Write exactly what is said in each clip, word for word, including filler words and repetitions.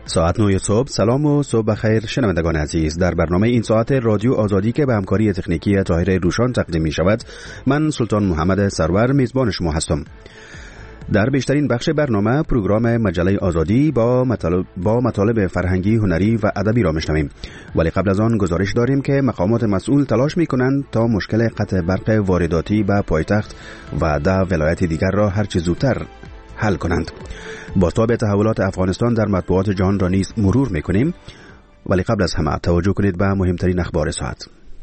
ساعت نه صبح. سلام و صبح بخیر شنوندگان عزیز. در برنامه این ساعت رادیو آزادی که به همکاری تکنیکی طاهر روشان تقدیم می شود، من سلطان محمد سرور میزبان شما هستم. در بیشترین بخش برنامه پروگرام مجله آزادی با مطالب, با مطالب فرهنگی، هنری و ادبی را میشنویم، ولی قبل از آن گزارش داریم که مقامات مسئول تلاش میکنند تا مشکل قطع برق وارداتی به پایتخت و ده ولایت دیگر را هرچه زودتر حل کنند. بازتاب تحولات افغانستان در مطبوعات جهان را نیز مرور میکنیم، ولی قبل از همه توجه کنید به مهمترین اخبار ساعت.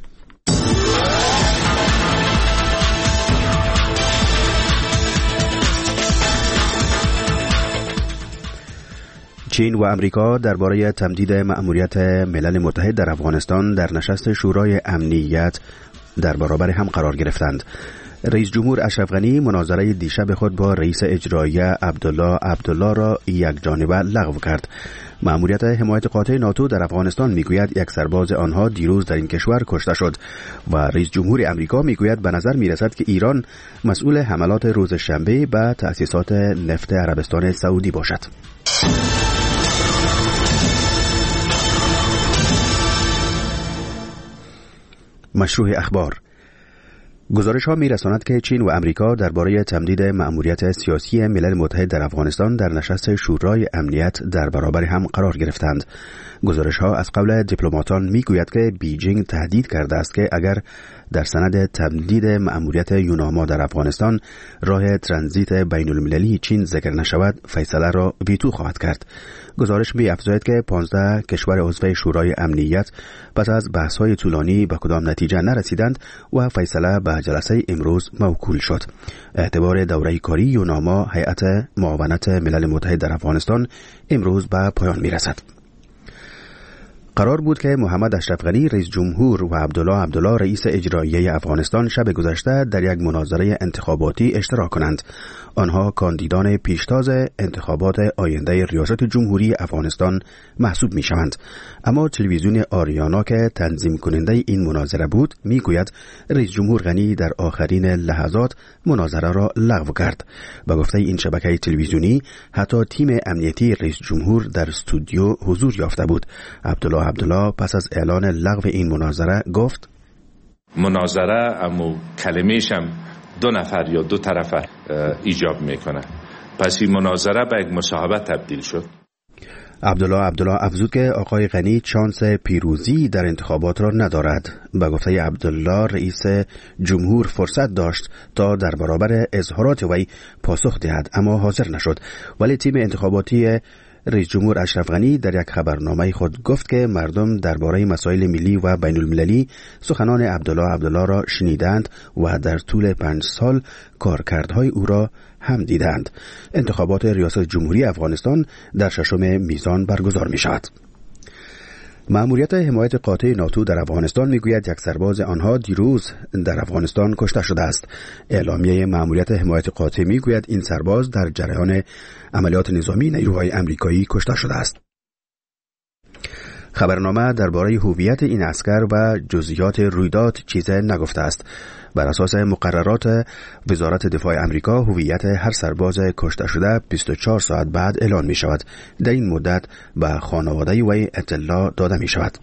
چین و امریکا درباره تمدید مأموریت ملل متحد در افغانستان در نشست شورای امنیت در برابر هم قرار گرفتند. رئیس جمهور اشرف غنی مناظره دیشب خود با رئیس اجرایی عبدالله عبدالله را یک جانبه لغو کرد. مأموریت حمایت قاطع ناتو در افغانستان میگوید یک سرباز آنها دیروز در این کشور کشته شد و رئیس جمهور امریکا میگوید به نظر میرسد که ایران مسئول حملات روز شنبه به تأسیسات نفت عربستان سعودی باشد. مشروع اخبار. گزارش ها می رساند که چین و امریکا درباره تمدید مأموریت سیاسی ملل متحد در افغانستان در نشست شورای امنیت در برابر هم قرار گرفتند. گزارش ها از قول دیپلماتان می گوید که بیجینگ تهدید کرده است که اگر در سند تمدید مأموریت یوناما در افغانستان راه ترانزیت بین المللی چین ذکر نشود، فیصله را ویتو خواهد کرد. گزارش می افزاید که پانزده کشور عضو شورای امنیت پس از بحث‌های طولانی به کدام نتیجه نرسیدند و فیصله به جلسه امروز موکول شد. اعتبار دوره کاری یوناما هیئت معاونت ملل متحد در افغانستان امروز به پایان می رسد. قرار بود که محمد اشرف غنی رئیس جمهور و عبدالله عبدالله رئیس اجرایی افغانستان شب گذشته در یک مناظره انتخاباتی اشتراک کنند. آنها کاندیدان پیشتاز انتخابات آینده ریاست جمهوری افغانستان محسوب می شوند. اما تلویزیون آریانا که تنظیم کننده این مناظره بود می گوید رئیس جمهور غنی در آخرین لحظات مناظره را لغو کرد. به گفته این شبکه تلویزیونی حتی تیم امنیتی رئیس جمهور در استودیو حضور یافته بود. عبدالله عبدالله پس از اعلان لغو این مناظره گفت: مناظره اما کلمه‌ش هم دو نفر یا دو طرف ایجاب میکنه، پس این مناظره به یک مصاحبه تبدیل شد. عبدالله عبدالله افزود که آقای غنی چانس پیروزی در انتخابات را ندارد. به گفته عبدالله رئیس جمهور فرصت داشت تا در برابر اظهارات وی پاسخ دهد، اما حاضر نشد. ولی تیم انتخاباتی رئیس جمهور اشرف غنی در یک خبرنامه خود گفت که مردم درباره مسائل ملی و بین المللی سخنان عبدالله عبدالله را شنیدند و در طول پنج سال کارکردهای او را هم دیدند. انتخابات ریاست جمهوری افغانستان در ششم میزان برگزار می شود. مأموریت حمایت قاطع ناتو در افغانستان میگوید یک سرباز آنها دیروز در افغانستان کشته شده است. اعلامیه مأموریت حمایت قاطع میگوید این سرباز در جریان عملیات نظامی نیروهای امریکایی کشته شده است. خبرنامه درباره هویت این عسکر و جزئیات رویداد چیزی نگفته است. بر اساس مقررات وزارت دفاع امریکا هویت هر سرباز کشته شده بیست و چهار ساعت بعد اعلان می شود. در این مدت به خانواده وی اطلاع داده می شود.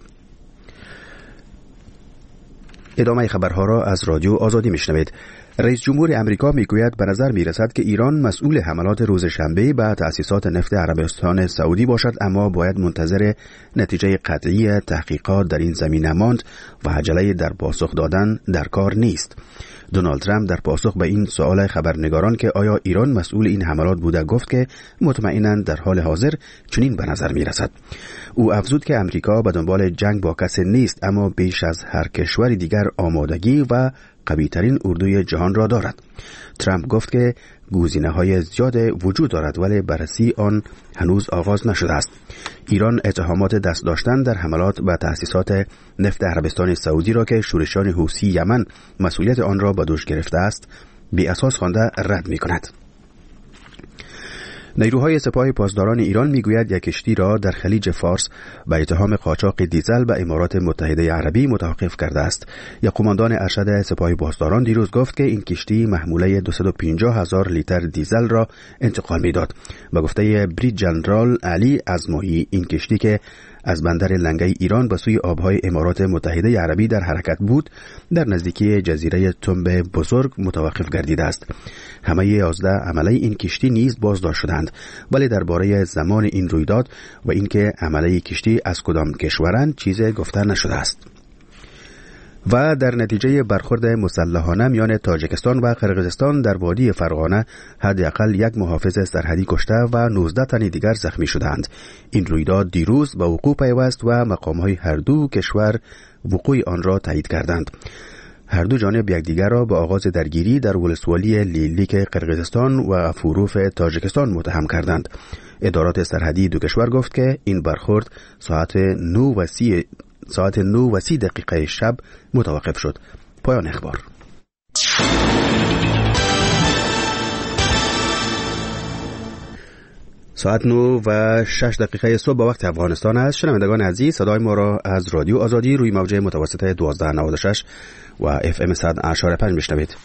ادامه خبرها را از رادیو آزادی می شنوید. رئیس جمهور امریکا میگوید به نظر میرسد که ایران مسئول حملات روز شنبه به تأسیسات نفت عربستان سعودی باشد، اما باید منتظر نتیجه قطعی تحقیقات در این زمینه ماند و عجله در پاسخ دادن در کار نیست. دونالد ترامپ در پاسخ به این سوال خبرنگاران که آیا ایران مسئول این حملات بوده گفت که مطمئناً در حال حاضر چنین به نظر میرسد. او افزود که امریکا به دنبال جنگ با کسی نیست، اما بیش از هر کشور دیگر آمادگی و قوی‌ترین اردوی جهان را دارد. ترامپ گفت که گزینه‌های زیاد وجود دارد ولی بررسی آن هنوز آغاز نشده است. ایران اتهامات دست داشتن در حملات به تأسیسات نفت عربستان سعودی را که شورشیان حوثی یمن مسئولیت آن را به دوش گرفته است بی اساس خوانده رد می‌کند. نیروهای سپاه پاسداران ایران میگوید یک کشتی را در خلیج فارس به اتهام قاچاق دیزل به امارات متحده عربی متوقف کرده است. یک قماندان ارشد سپاه پاسداران دیروز گفت که این کشتی محموله دویست و پنجاه هزار لیتر دیزل را انتقال میداد. به گفته بریج جنرال علی ازمایی، این کشتی که از بندر لنگه ایران به سوی آبهای امارات متحده عربی در حرکت بود، در نزدیکی جزیره تنب بزرگ متوقف گردیده است. همه یازده عمله این کشتی نیز بازداشت شدند، ولی درباره زمان این رویداد و اینکه عمله کشتی از کدام کشورند چیزی گفته نشده است. و در نتیجه برخورد مسلحانه میان تاجیکستان و قرقیزستان در وادی فرغانه حداقل یک محافظ سرحدی کشته و نوزده تن دیگر زخمی شدند. این رویداد دیروز به وقوع پیوست و مقام‌های هر دو کشور وقوع آن را تایید کردند. هر دو جانب یکدیگر را به آغاز درگیری در ولسوالی لیلیک قرقیزستان و فوروف تاجیکستان متهم کردند. ادارات سرحدی دو کشور گفت که این برخورد ساعت نه و سی ساعت نه و سی دقیقه شب متوقف شد. پایان اخبار. ساعت نه و شش دقیقه صبح با وقت افغانستان است. شنوندگان عزیز، صدای ما را از رادیو آزادی روی موج متوسط دوازده نود و شش و اف ام صد و پنج میشنوید.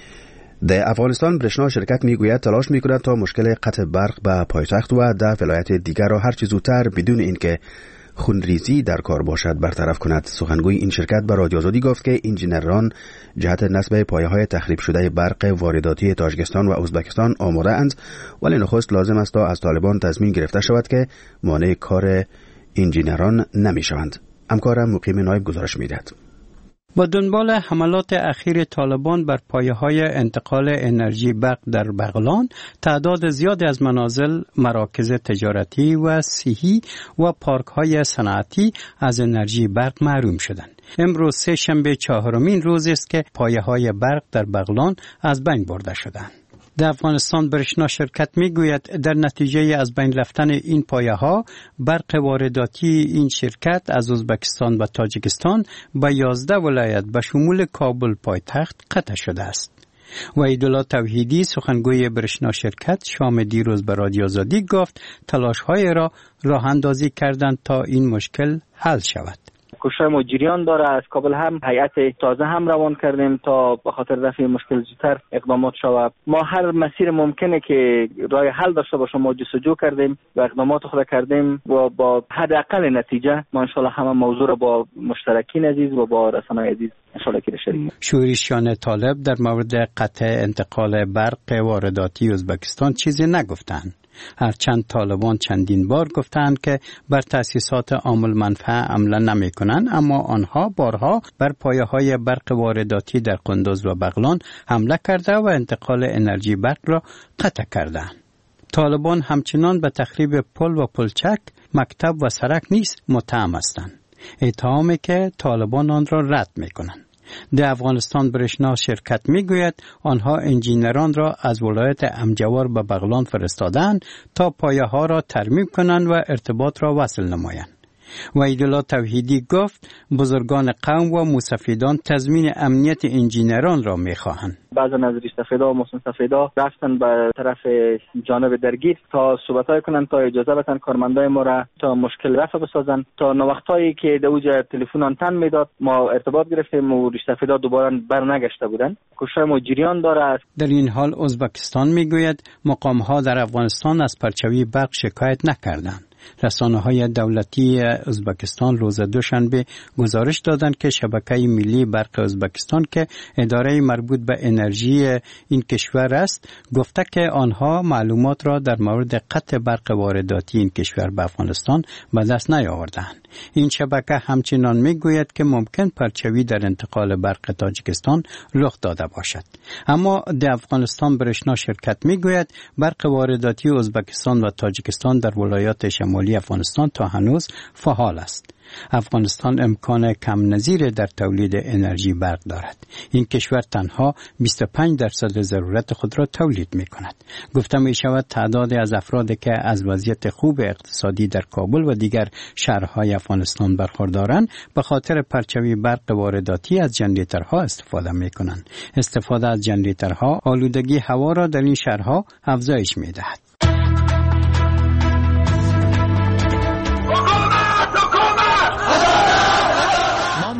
در افغانستان برشنا شرکت میگوید تلاش میکند تا مشکل قطع برق به پایتخت و در ولایت دیگر را هر چه زودتر بدون اینکه خونریزی در کار باشد برطرف کند. سخنگوی این شرکت به رادیو آزادی گفت که انجینران جهت نصب پایه‌های تخریب شده برق وارداتی تاجیکستان و ازبکستان آماده اند، ولی نخست لازم است تا از طالبان تضمین گرفته شود که مانع کار انجینران نمی‌شوند. همکارم مقیم نایب گزارش می‌دهد. با دنبال حملات اخیر طالبان بر پایه‌های انتقال انرژی برق در بغلان، تعداد زیادی از منازل، مراکز تجارتی و صحی و پارک‌های صنعتی از انرژی برق محروم شدند. امروز سه شنبه چهارمین روز است که پایه‌های برق در بغلان از بین برده شدند. در افغانستان برشنا شرکت میگوید در نتیجه از بین رفتن این پایه‌ها، برق وارداتی این شرکت از ازبکستان و تاجیکستان به یازده ولایت به شمول کابل پایتخت قطع شده است. وحیدالله توحیدی، سخنگوی برشنا شرکت، شام دیروز به رادیو آزادی گفت تلاش‌های را راه اندازی کردند تا این مشکل حل شود. کوشش مجریان داره. از کابل هم هیئت تازه هم روان کردیم تا به خاطر رفع مشکل زودتر اقدامات شود. ما هر مسیر ممکنه که راه حل داشته باشیم ما جستجو کردیم و اقدامات خود کردیم و با حداقل نتیجه ما ان شاءالله همه موضوع را با مشترکین عزیز و با رسانه‌های عزیز ان شاءالله که شریک. شورشیان طالب در مورد قطع انتقال برق وارداتی ازبکستان چیزی نگفتند. هرچند طالبان چندین بار گفتند که بر تأسیسات عامل منفعه عمل نمی کنند، اما آنها بارها بر پایه‌های برق وارداتی در قندوز و بغلان حمله کرده و انتقال انرژی برق را قطع کردند. طالبان همچنان به تخریب پل و پلچک، مکتب و سرک نیز متهم هستند، اتهامی که طالبان آن را رد می کنند. در افغانستان برشنا شرکت میگوید آنها انجینران را از ولایت امجوار به بغلان فرستادند تا پایه ها را ترمیم کنند و ارتباط را وصل نمایند. وحیدالله توحیدی گفت بزرگان قوم و موسفیدان تضمین امنیت انجینران را میخواهند. بعضا از ریش سفیدا و محسن سفیدا رفتن به طرف جانب درگیر تا صحبت‌های کنن، تا اجازه بدن کارمندای ما را تا مشکل رفع بسازن. تا نوختایی که در اوج تلفن تن میداد ما ارتباط گرفتیم و ریش سفیدا دوباره برنگشته بودن. کوشش مجریان داره. در این حال ازبکستان میگوید مقام‌ها در افغانستان از پرچوی برق شکایت نکردند. رسانه‌های دولتی ازبکستان روز دوشنبه گزارش دادند که شبکه ملی برق ازبکستان که اداره مربوط به انرژی این کشور است، گفته که آنها معلومات را در مورد قطع برق وارداتی این کشور به افغانستان به دست نیاوردند. این شبکه همچنان میگوید که ممکن پرچوی در انتقال برق تاجیکستان رخ داده باشد. اما در افغانستان برشنا شرکت میگوید برق وارداتی ازبکستان و تاجیکستان در ولایات شمالی افغانستان تا هنوز فعال است. افغانستان امکان کم نظیر در تولید انرژی برق دارد. این کشور تنها بیست و پنج درصد ضرورت خود را تولید می کند. گفته می شود تعداد از افرادی که از وضعیت خوب اقتصادی در کابل و دیگر شهرهای افغانستان برخوردارند به خاطر پرچوی برق وارداتی از ژنراتورها استفاده می کنند. استفاده از ژنراتورها آلودگی هوا را در این شهرها افزایش می دهد.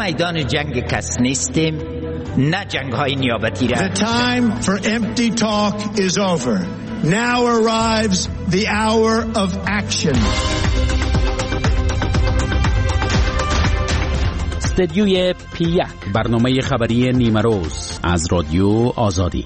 میدان جنگ کس نیستیم، نه جنگ های نیابتی را. The time for empty talk is over. Now arrives the hour of action. استدیوی پی یک، برنامه خبری نیمه روز از رادیو آزادی.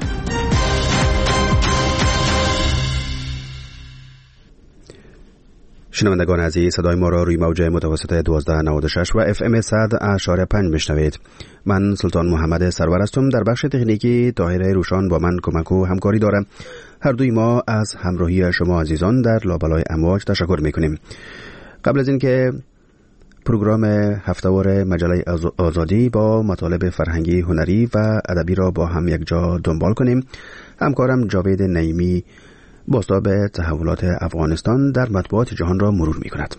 شنوندگان عزیز، صدای ما را روی موج متوسط دوازده نود و شش و اف ام صد اشاره پنج میشنوید. من سلطان محمد سرور هستم. در بخش تکنیکی طاهر روشان با من کمک و همکاری دارم. هر دوی ما از همراهی شما عزیزان در لابلای امواج تشکر میکنیم. قبل از اینکه پروگرام هفته‌وار مجله آزادی با مطالب فرهنگی، هنری و ادبی را با هم یک جا دنبال کنیم، همکارم جاوید نعیمی بازتاب تحولات افغانستان در مطبوعات جهان را مرور می کند.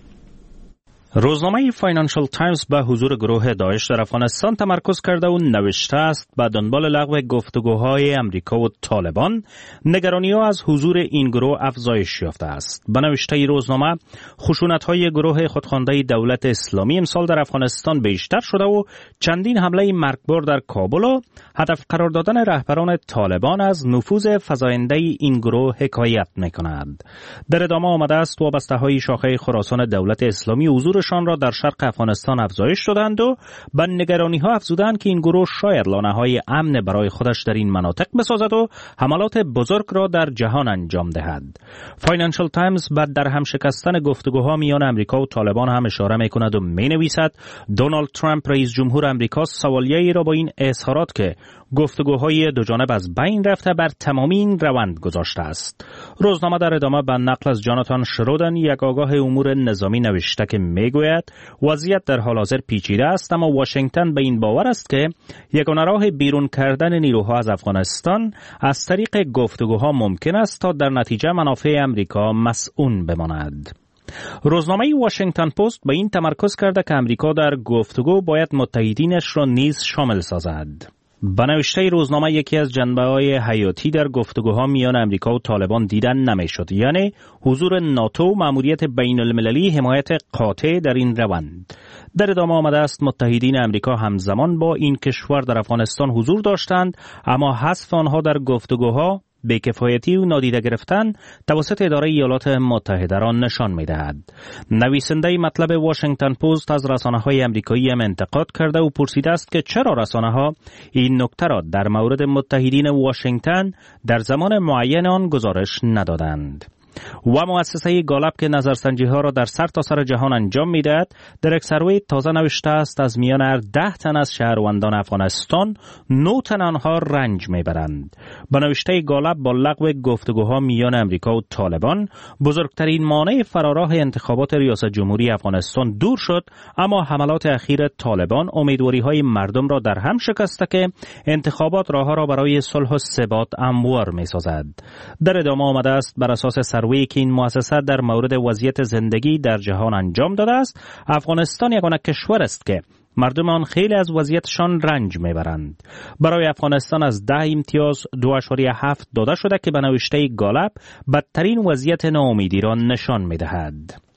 روزنامه فاینانشال تایمز به حضور گروه داعش در افغانستان تمرکز کرده و نوشته است به دنبال لغو گفتگوهای امریکا و طالبان، نگرانی‌ها از حضور این گروه افزایش یافته است. به نوشته روزنامه، خشونت‌های گروه خودخوانده دولت اسلامی امسال در افغانستان بیشتر شده و چندین حمله مرگبار در کابل و هدف قرار دادن رهبران طالبان از نفوذ فزاینده این گروه حکایت می‌کند. در ادامه آمده است وابسته‌های شاخه خراسان دولت اسلامی حضور شان را در شرق افغانستان افزایش دادند و به نگرانی ها افزودند که این گروه شاید لانه های امن برای خودش در این مناطق بسازد و حملات بزرگ را در جهان انجام دهد. فاینانشال تایمز بعد در هم شکستن گفتگوها میان امریکا و طالبان هم اشاره می کند و می نویسد دونالد ترامپ رئیس جمهور امریکا سوالیه‌ای را با این اظهارات که گفتگوهای دو جانب از بین رفته بر تمامی این روند گذاشته است. روزنامه در ادامه به نقل از جاناتان شرودن، یک آگاه امور نظامی، نوشته که میگوید وضعیت در حال حاضر پیچیده است، اما واشنگتن به این باور است که یگانه راه بیرون کردن نیروها از افغانستان از طریق گفتگوها ممکن است تا در نتیجه منافع امریکا مسئول بماند. روزنامه واشنگتن پست به این تمرکز کرده که امریکا در گفتگو باید متحدینش را نیز شامل سازد. به نوشته روزنامه یکی از جنبه‌های حیاتی در گفتگوها میان امریکا و طالبان دیدن نمی‌شد، یعنی حضور ناتو و مأموریت بین المللی حمایت قاطع در این روند. در ادامه آمده است متحدین امریکا همزمان با این کشور در افغانستان حضور داشتند، اما حذف آنها در گفتگوها بی‌کفایتی و نادیده گرفتن توسط اداره ایالات متحده را نشان می‌دهد. نویسنده مطلب واشنگتن پست از رسانه‌های آمریکایی هم انتقاد کرده و پرسیده است که چرا رسانه‌ها این نکته را در مورد متحدین واشنگتن در زمان معین آن گزارش ندادند. و مؤسسه گالاب که نظرسنجی‌ها را در سرتاسر جهان انجام می‌دهد، در یک سروی تازه نوشته است از میان هر ده تن از شهروندان افغانستان، نه تن آنها رنج می‌برند. به نوشته گالاب با لغو گفتگوها میان امریکا و طالبان، بزرگترین مانع فراراه انتخابات ریاست جمهوری افغانستان دور شد، اما حملات اخیر طالبان امیدواری‌های مردم را در هم شکسته که انتخابات راه‌ها را برای صلح و ثبات هموار می‌سازد. در ادامه آمده است بر اساس سروی که این مؤسسه در مورد وضعیت زندگی در جهان انجام داده است، افغانستان یگانه کشور است که مردم آن خیلی از وضعیتشان رنج میبرند. برای افغانستان از ده امتیاز دو اشاریه هفت داده شده که به نوشته گالاب بدترین وضعیت ناامیدی را نشان میدهد.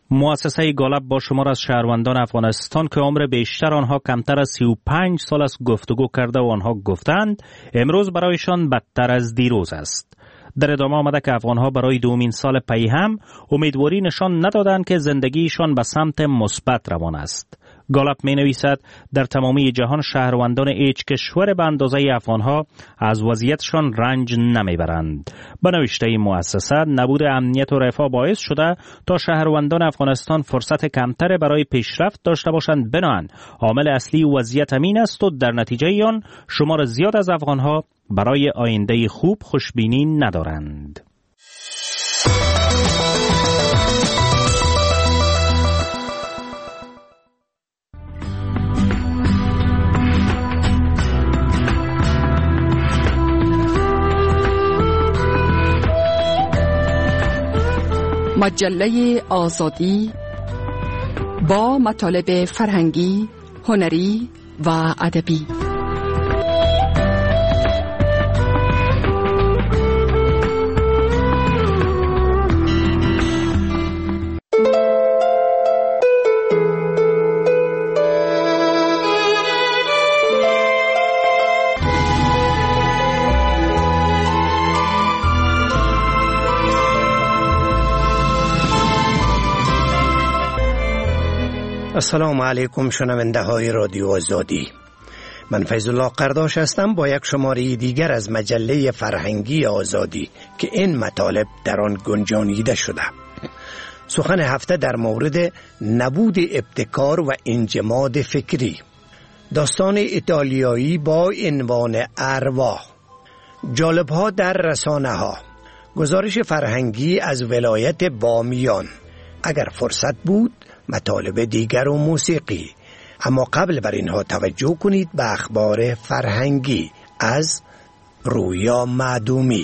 مؤسسه گالاب با شمار از شهروندان افغانستان که عمر بیشتر آنها کمتر از سی و پنج سال است گفتگو کرده و آنها گفتند امروز برایشان بدتر از دیروز است. در ادامه آمده که افغانها برای دومین سال پی هم امیدواری نشان ندادند که زندگیشان به سمت مثبت روان است. گالاب می نویسد در تمامی جهان شهروندان هیچ کشور به اندازه افغانها از وضعیتشان رنج نمیبرند. به نوشته این مؤسسه نبود امنیت و رفاه باعث شده تا شهروندان افغانستان فرصت کمتر برای پیشرفت داشته باشند. بنابراین عامل اصلی وضعیت امین است و در نتیجه آن شمار زیاد از افغانها برای آینده خوب خوشبینی ندارند. مجله آزادی با مطالب فرهنگی، هنری و ادبی. السلام علیکم شنونده های رادیو آزادی. من فیض الله قرداش هستم با یک شماره دیگر از مجله فرهنگی آزادی که این مطالب در آن گنجانیده شده. سخن هفته در مورد نبود ابتکار و انجماد فکری. داستان ایتالیایی با عنوان ارواح. جالب‌ها در رسانه ها. گزارش فرهنگی از ولایت بامیان. اگر فرصت بود مطالب دیگر و موسیقی. اما قبل بر اینها توجه کنید به اخبار فرهنگی از رویا معدومی.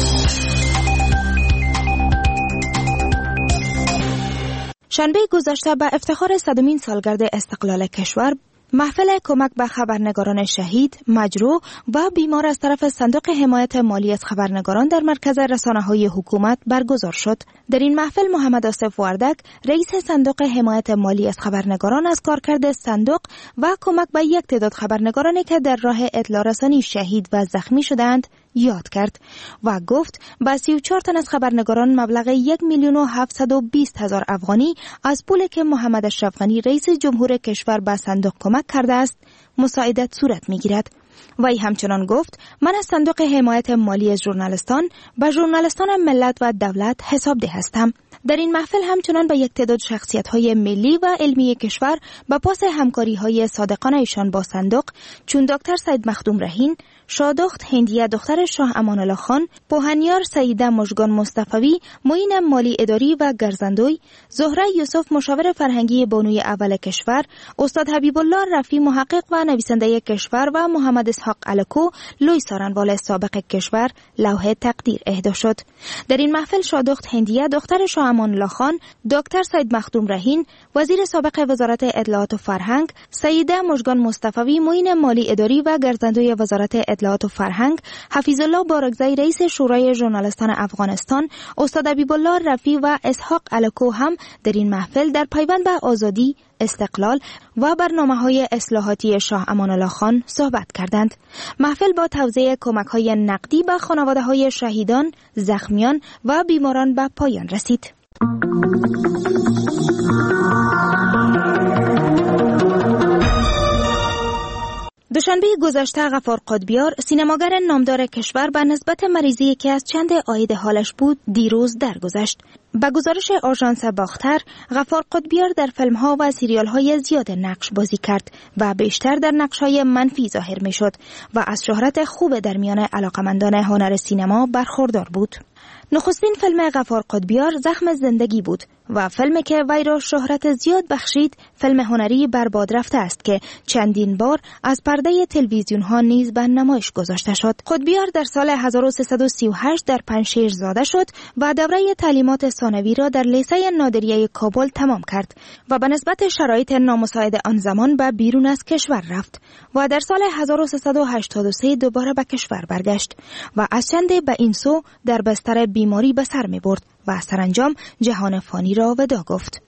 شنبه گذشته به افتخار صدمین سالگرد استقلال کشور محفل کمک به خبرنگاران شهید، مجروح و بیمار از طرف صندوق حمایت مالی از خبرنگاران در مرکز رسانه‌های حکومت برگزار شد. در این محفل محمد آصف وردک، رئیس صندوق حمایت مالی از خبرنگاران، از کارکرد صندوق و کمک به یک تعداد خبرنگارانی که در راه اطلاع رسانی شهید و زخمی شدند یاد کرد و گفت با سی و چهار تن از خبرنگاران مبلغ یک میلیون و هفتصد و بیست هزار افغانی از پولی که محمد اشرف غنی رئیس جمهور کشور به صندوق کمک کرده است مساعدت صورت می‌گیرد. وی همچنان گفت من از صندوق حمایت مالی از ژورنالیستان به ژورنالیستان ملت و دولت حسابده هستم. در این محفل همچنان به یک تعداد شخصیت‌های ملی و علمی کشور به پاس همکاری‌های صادقانه ایشان با صندوق چون دکتر سید مخدوم رهین، شادخت هندیه دختر شاه امان الله خان، پوهنیار سیده مژگان مصطفی، معین مالی اداری و گرزندوی، زهره یوسف مشاور فرهنگی بانوی اول کشور، استاد حبیب الله رفی محقق و نویسنده کشور و محمد اسحاق الکو لوی سارنوال سابق کشور لوح تقدیر اهدا شد. در این محفل شادخت هندیه دختر شاه امان الله خان، دکتر سید مخدوم رهین، وزیر سابق وزارت اطلاعات و فرهنگ، سیده مژگان مصطفی معین مالی اداری و گرزندوی وزارت اطلاعات و فرهنگ، حفیظ الله بارگزی رئیس شورای ژورنالیستان افغانستان، استاد حبیب الله رفی و اسحاق الکو هم در این محفل در پیوند به آزادی، استقلال و برنامه‌های اصلاحاتی شاه امان الله خان صحبت کردند. محفل با توزیع کمک‌های نقدی به خانواده‌های شهیدان، زخمیان و بیماران به پایان رسید. دوشنبه گذشته غفار قطبیار، سینماگر نامدار کشور، به نسبت مریضی که از چند عاید حالش بود دیروز درگذشت. با گزارش آژانس باختر، غفار قطبیار در فیلم‌ها و سریال‌های زیاد نقش بازی کرد و بیشتر در نقش‌های منفی ظاهر می‌شد و از شهرت خوب در میان علاقمندان هنر سینما برخوردار بود. نخستین فیلم غفار قطبیار زخم زندگی بود و فیلمی که وی را شهرت زیاد بخشید فیلم هنری برباد رفته است که چندین بار از پرده تلویزیون ها نیز به نمایش گذاشته شد. قطبیار در سال هزار و سیصد و سی و هشت در پنجشیر زاده شد و دوره تعلیمات ثانوی را در لیسه نادریه کابل تمام کرد و به نسبت شرایط نامساعد آن زمان به بیرون از کشور رفت و در سال هزار و سیصد و هشتاد و سه دوباره به کشور برگشت و از چند به این سو در بستر بیماری به سر می برد و سرانجام جهان فانی را وداع گفت.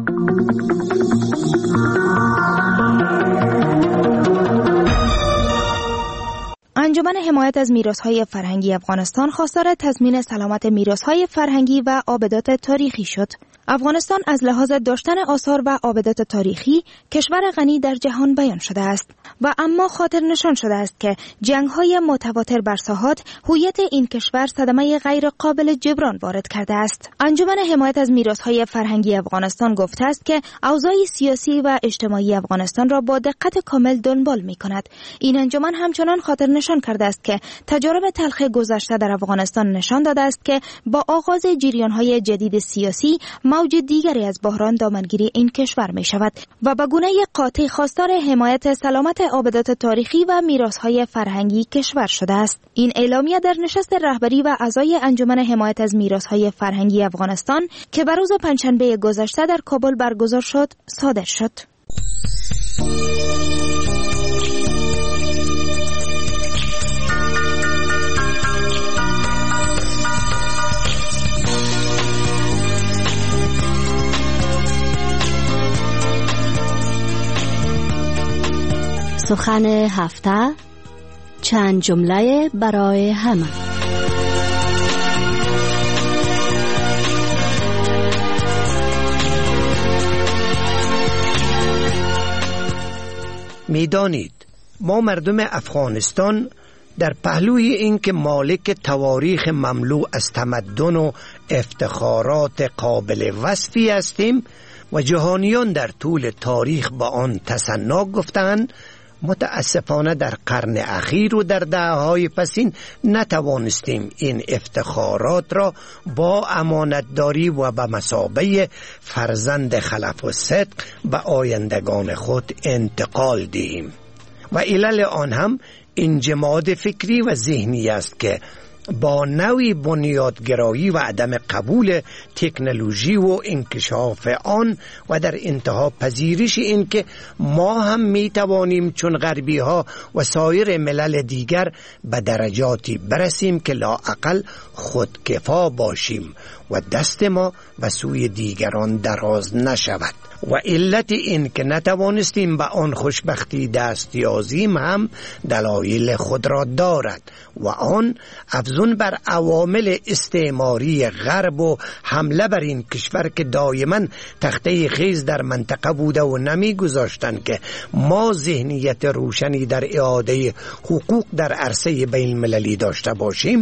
انجمن حمایت از میراث‌های فرهنگی افغانستان خواستار تضمین سلامت میراث‌های فرهنگی و آبدات تاریخی شد. افغانستان از لحاظ داشتن آثار و آبدات تاریخی کشور غنی در جهان بیان شده است و اما خاطر نشان شده است که جنگ‌های متواتر بر ساحات هویت این کشور صدمه غیر قابل جبران وارد کرده است. انجمن حمایت از میراث‌های فرهنگی افغانستان گفته است که اوضاع سیاسی و اجتماعی افغانستان را با دقت کامل دنبال می‌کند. این انجمن همچنان خاطر نشان کرده است که تجارب تلخ گذشته در افغانستان نشان داده است که با آغاز جریان‌های جدید سیاسی موج دیگری از بحران دامنگیری این کشور می شود و به گونه قاطع خواستار حمایت سلامت آبدات تاریخی و میراث‌های فرهنگی کشور شده است. این اعلامیه در نشست رهبری و اعضای انجمن حمایت از میراث‌های فرهنگی افغانستان که بر روز پنجشنبه گذشته در کابل برگزار شد صادر شد. سخن هفته، چند جمله برای همه. میدانید ما مردم افغانستان در پهلوی این که مالک تواریخ مملو از تمدن و افتخارات قابل وصفی هستیم و جهانیان در طول تاریخ با آن تسنا گفتند، متاسفانه در قرن اخیر و در دهه‌های پسین نتوانستیم این افتخارات را با امانتداری و به مثابه فرزند خلف و صدق به آیندگان خود انتقال دهیم. و علل آن هم انجماد فکری و ذهنی است که با نوعی بنیادگرایی و عدم قبول تکنولوژی و انکشاف آن و در انتها پذیرش این که ما هم می توانیم چون غربی ها و سایر ملل دیگر به درجاتی برسیم که لااقل خودکفا باشیم و دست ما به سوی دیگران دراز نشود. و علت این که نتوانستیم به آن خوشبختی دست یازیم هم دلایل خود را دارد و آن افزون بر عوامل استعماری غرب و حمله بر این کشور که دائما تخته خیز در منطقه بوده و نمی گذاشتند که ما ذهنیت روشنی در اعاده حقوق در عرصه بین المللی داشته باشیم،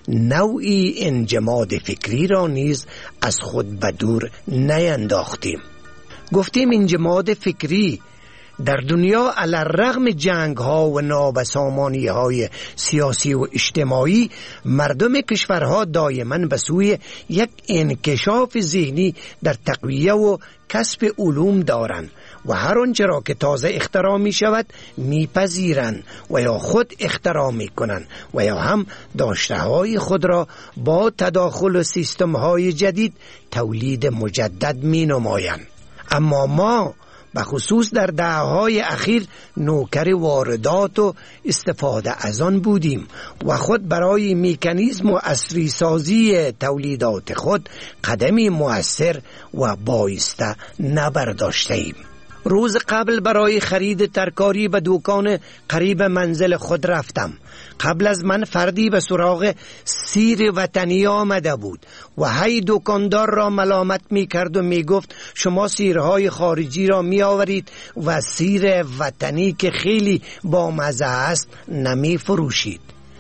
نوعی انجماد فکری را نیز از خود به دور نینداختیم. گفتیم انجماد فکری در دنیا علی الرغم جنگ ها و نابسامانی های سیاسی و اجتماعی مردم کشورها دائما به سوی یک انکشاف ذهنی در تقویه و کسب علوم دارند و هر آنچه را که تازه اختراع می شود میپذیرند و یا خود اختراع می کنند و یا هم داشته های خود را با تداخل سیستم های جدید تولید مجدد می نمایند. اما ما به خصوص در دهه‌های اخیر نوکر واردات و استفاده از آن بودیم و خود برای مکانیزم و عصری سازی تولیدات خود قدمی مؤثر و بایسته نبرداشتیم. روز قبل برای خرید ترکاری به دکان قریب منزل خود رفتم. قبل از من فردی به سراغ سیر وطنی آمده بود و هی دکاندار را ملامت می کرد و می گفت شما سیرهای خارجی را می آورید و سیر وطنی که خیلی بامزه است نمی فروشید.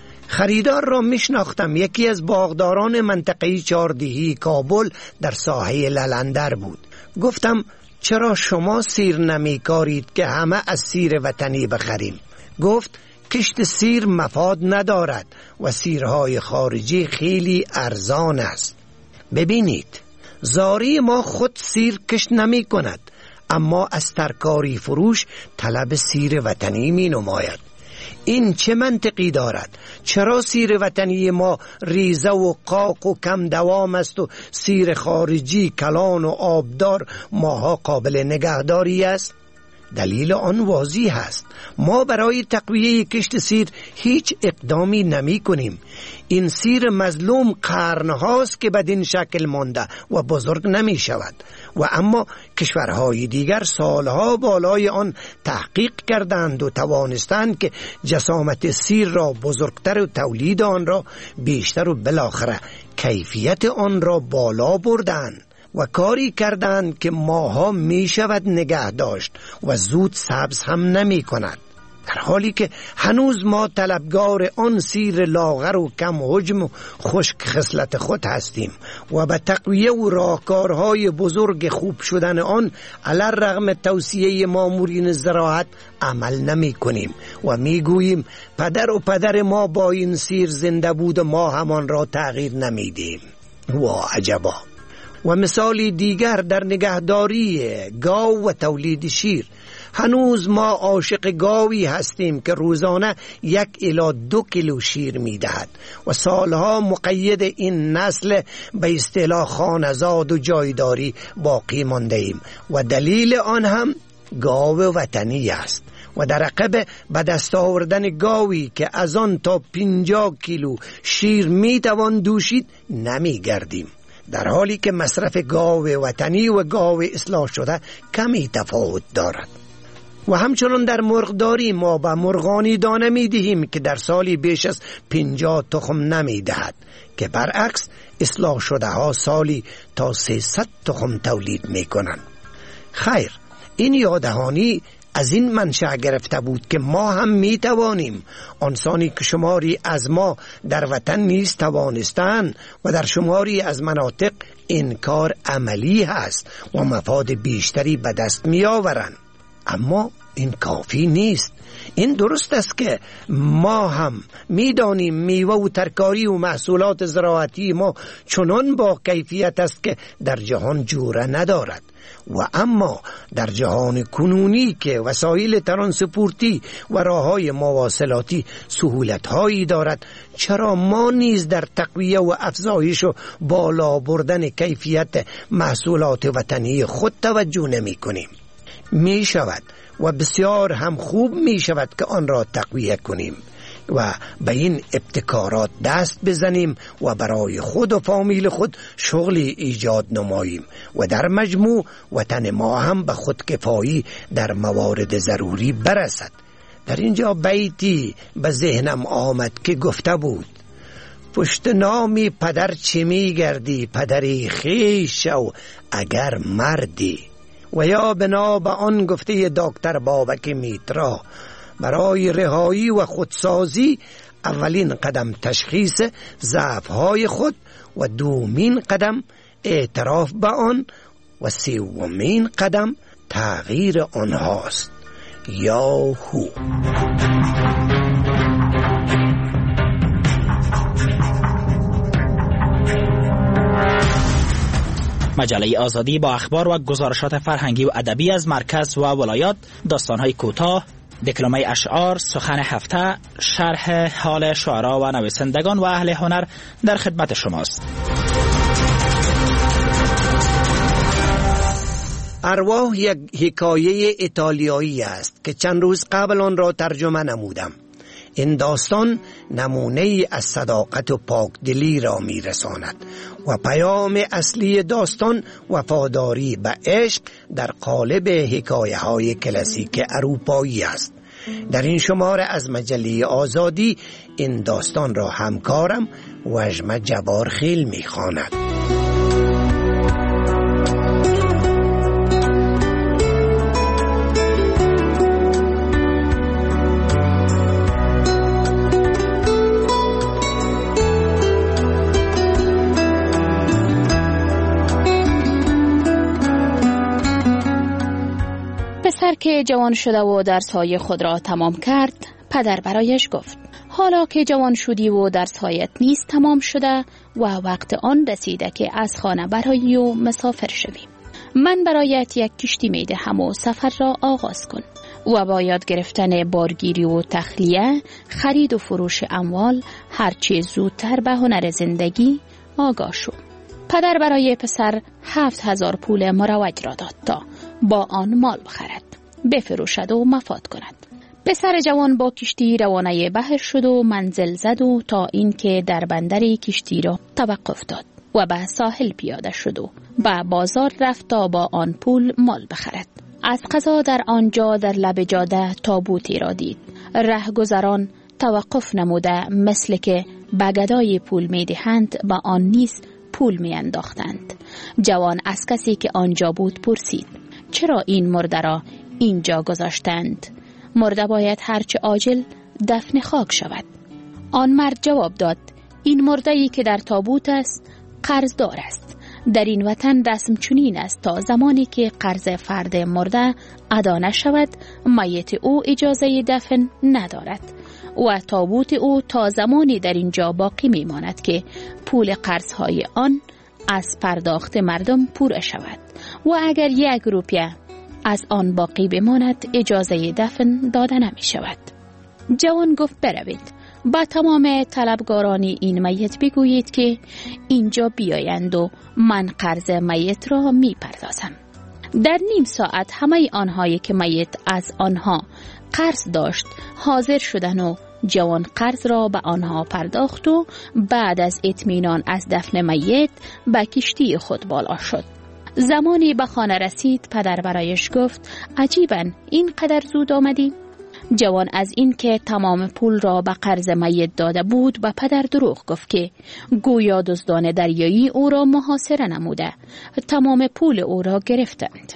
خریدار را می شناختم. یکی از باغداران منطقه چهاردهی کابل در ساحه للندر بود. گفتم چرا شما سیر نمی کارید که همه از سیر وطنی بخریم؟ گفت کشت سیر مفاد ندارد و سیرهای خارجی خیلی ارزان است. ببینید زاری ما خود سیر کشت نمی کند اما از ترکاری فروش طلب سیر وطنی می نماید. این چه منطقی دارد؟ چرا سیر وطنی ما ریزه و قاق و کم دوام است و سیر خارجی کلان و آبدار ماها قابل نگهداری است؟ دلیل آن واضح است. ما برای تقویه کشت سیر هیچ اقدامی نمی کنیم. این سیر مظلوم قرنهاست که بدین شکل مانده و بزرگ نمی شود و اما کشورهای دیگر سالها بالای آن تحقیق کردند و توانستند که جسامت سیر را بزرگتر و تولید آن را بیشتر و بالاخره کیفیت آن را بالا بردند و کاری کردند که ماها می شود نگه داشت و زود سبز هم نمی کند، در حالی که هنوز ما طلبگار آن سیر لاغر و کم حجم و خشک خصلت خود هستیم و به تقویه و راهکارهای بزرگ خوب شدن آن علی الرغم توصیه مامورین زراعت عمل نمی کنیم و می گوییم پدر و پدر ما با این سیر زنده بود و ما همان را تغییر نمیدیم. وا عجبا. و مثالی دیگر در نگهداری گاو و تولید شیر. هنوز ما عاشق گاوی هستیم که روزانه یک الی دو کیلو شیر می دهد و سالها مقید این نسل به اصطلاح خانزاد و جایداری باقی مانده ایم و دلیل آن هم گاو وطنی است و در عقب به دست آوردن گاوی که از آن تا پنجاه کیلو شیر می توان دوشید نمی گردیم، در حالی که مصرف گاو وطنی و گاو اصلاح شده کمی تفاوت دارد. و همچنان در مرغداری ما به مرغانی دانه می دهیم که در سالی بیش از پنجاه تخم نمی دهد که برعکس اصلاح شده ها سالی تا سیصد تخم تولید می کنند. خیر، این یادهانی از این منشأ گرفته بود که ما هم می توانیم، آنسانی که شماری از ما در وطن نیز توانستند و در شماری از مناطق این کار عملی هست و مفاد بیشتری به دست می آورند. اما این کافی نیست. این درست است که ما هم میدانیم میوه و ترکاری و محصولات زراعتی ما چنان با کیفیت است که در جهان جوره ندارد، و اما در جهان کنونی که وسایل ترانسپورتی و راههای مواصلاتی سهولت‌هایی دارد، چرا ما نیز در تقویه و افزایش و بالا بردن کیفیت محصولات وطنی خود توجه نمی کنیم؟ می شود و بسیار هم خوب می شود که آن را تقویه کنیم و به این ابتکارات دست بزنیم و برای خود و فامیل خود شغلی ایجاد نماییم و در مجموع وطن ما هم به خودکفایی در موارد ضروری برسد. در اینجا بیتی به ذهنم آمد که گفته بود: پشت نامی پدر چه می گردی، پدری خویش شو اگر مردی. و یا بنا به آن گفته دکتر بابک میترا، برای رهایی و خودسازی اولین قدم تشخیص ضعف‌های خود و دومین قدم اعتراف به آن و سومین قدم تغییر آنهاست. یاهو. مجله آزادی با اخبار و گزارشات فرهنگی و ادبی از مرکز و ولایات، داستان‌های کوتاه، دکلمه اشعار، سخن هفته، شرح حال شعرا و نویسندگان و اهل هنر در خدمت شماست. ارواح یک حکایه ایتالیایی است که چند روز قبل آن را ترجمه نمودم. این داستان نمونه از صداقت و پاکدلی را می رساند و پیام اصلی داستان وفاداری به عشق در قالب حکایه های کلاسیک اروپایی است. در این شماره از مجله آزادی این داستان را همکارم وژمه جبارخیل می خواند. پسر که جوان شده و درس‌های خود را تمام کرد، پدر برایش گفت: حالا که جوان شدی و درس‌هایت نیز تمام شده و وقت آن رسیده که از خانه برایی و مسافر شوی. من برایت یک کشتی میدهم و سفر را آغاز کن و با یاد گرفتن بارگیری و تخلیه، خرید و فروش اموال، هرچی زودتر به هنر زندگی آگاه شو. پدر برای پسر هفت هزار پول مروج را داد تا با آن مال بخرد، بفروشد و مفاد کند. پسر جوان با کشتی روانه بحر شد و منزل زد و تا اینکه در بندر کشتی را توقف داد و به ساحل پیاده شد و به بازار رفت تا با آن پول مال بخرد. از قضا در آنجا در لب جاده تابوتی را دید. رهگذران توقف نموده مثل که به گدای پول می دهند به آن نیز پول می انداختند. جوان از کسی که آنجا بود پرسید: چرا این مرده را اینجا گذاشتند؟ مرده باید هرچه عاجل دفن خاک شود. آن مرد جواب داد: این مرده‌ای که در تابوت است قرضدار است. در این وطن رسم چنین است تا زمانی که قرض فرد مرده ادا نشود، میت او اجازه دفن ندارد و تابوت او تا زمانی در اینجا باقی میماند که پول قرضهای آن از پرداخت مردم پوره شود و اگر یک روپیه از آن باقی بماند اجازه دفن داده نمی شود. جوان گفت: بروید با تمام طلبگاران این میت بگویید که اینجا بیایند و من قرض میت را می پردازم. در نیم ساعت همه آنهایی که میت از آنها قرض داشت حاضر شدند و جوان قرض را به آنها پرداخت و بعد از اطمینان از دفن میت به کشتی خود بالا شد. زمانی به خانه رسید پدر برایش گفت: عجیباً این قدر زود آمدی؟ جوان از این که تمام پول را به قرض میت داده بود به پدر دروغ گفت که گویا دزدان دریایی او را محاصره نموده تمام پول او را گرفتند.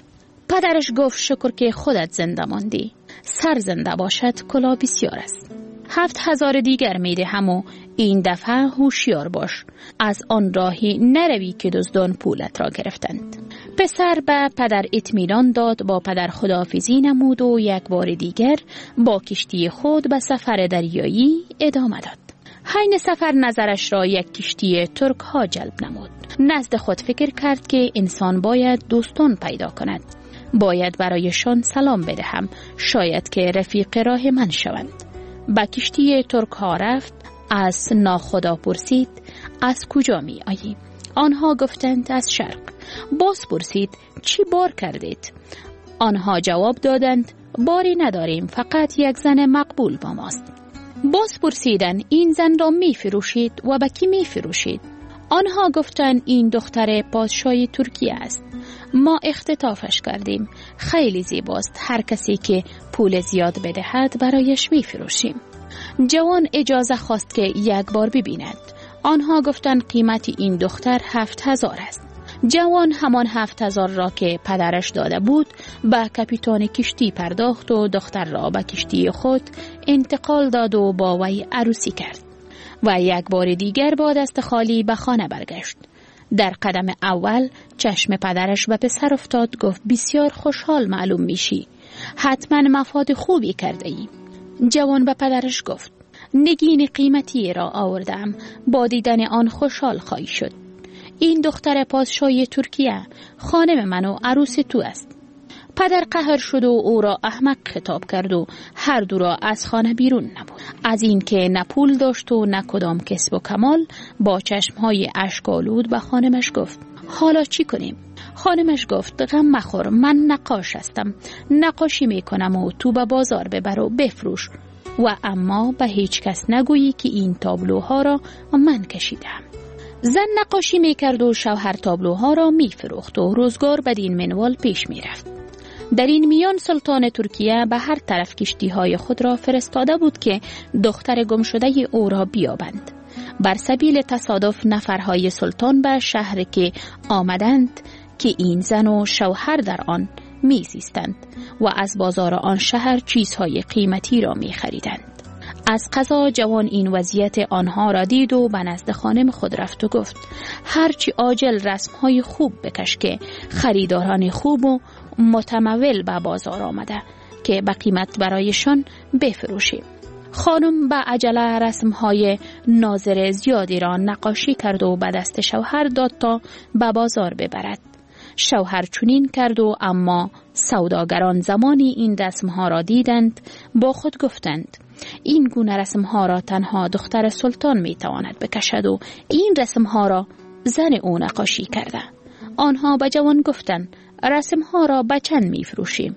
پدرش گفت شکر که خودت زنده ماندی. سر زنده باشد کلاه بسیار است. هفت هزار دیگر میدهم و این دفعه هوشیار باش. از آن راهی نروی که دزدان پولت را گرفتند. پسر به پدر اطمینان داد، با پدر خداحافظی نمود و یک بار دیگر با کشتی خود به سفر دریایی ادامه داد. حین سفر نظرش را یک کشتی ترک ها جلب نمود. نزد خود فکر کرد که انسان باید دوستان پیدا کند. باید برایشان سلام بدهم، شاید که رفیق راه من شوند. با کشتی ترک ها رفت، از ناخدا پرسید از کجا می آیی؟ آنها گفتند از شرق. باز پرسید چی بار کردید؟ آنها جواب دادند باری نداریم، فقط یک زن مقبول با ماست. باز پرسیدند این زن را می فروشید و به کی می فروشید؟ آنها گفتند این دختر پادشاه ترکیه است. ما اختطافش کردیم، خیلی زیباست، هر کسی که پول زیاد بدهد برایش می فروشیم. جوان اجازه خواست که یک بار ببیند. آنها گفتند قیمت این دختر هفت هزار است. جوان همان هفت هزار را که پدرش داده بود به کاپیتان کشتی پرداخت و دختر را به کشتی خود انتقال داد و با وی عروسی کرد و یک بار دیگر با دست خالی به خانه برگشت. در قدم اول چشم پدرش به پسر افتاد، گفت بسیار خوشحال معلوم میشی، حتما مفاد خوبی کرده ای. جوان به پدرش گفت نگین قیمتی را آوردم، با دیدن آن خوشحال خواهی شد. این دختر پادشاه ترکیه خانم من و عروس تو است. پدر قهر شد و او را احمق خطاب کرد و هر دو را از خانه بیرون نبرد. از این که نه پول داشت و نه کدام کسب و کمال، با چشمهای اشک‌آلود به خانمش گفت حالا چی کنیم؟ خانمش گفت غم مخور، من نقاش هستم، نقاشی میکنم و تو به بازار ببر و بفروش و اما به هیچ کس نگویی که این تابلوها را من کشیدم. زن نقاشی میکرد و شوهر تابلوها را میفروخت و روزگار بدین منوال پیش میرفت. در این میان سلطان ترکیه به هر طرف کشتیهای خود را فرستاده بود که دختر گم شده او را بیابند. بر سبیل تصادف نفرهای سلطان به شهر که آمدند که این زن و شوهر در آن میزیستند و از بازار آن شهر چیزهای قیمتی را میخریدند. از قضا جوان این وضعیت آنها را دید و به نزد خانم خود رفت و گفت هرچی عاجل رسمهای خوب بکش که خریداران خوب و متمول به بازار آمده که به قیمت برایشان بفروشیم. خانم به عجله رسمهای ناظر زیادی را نقاشی کرد و به دست شوهر داد تا به بازار ببرد. شوهر چنین کرد و اما سوداگران زمانی این رسمها را دیدند با خود گفتند این گونه رسمها را تنها دختر سلطان می تواند بکشد و این رسمها را زن او نقاشی کرده. آنها به جوان گفتند رسمها را به چند می فروشیم؟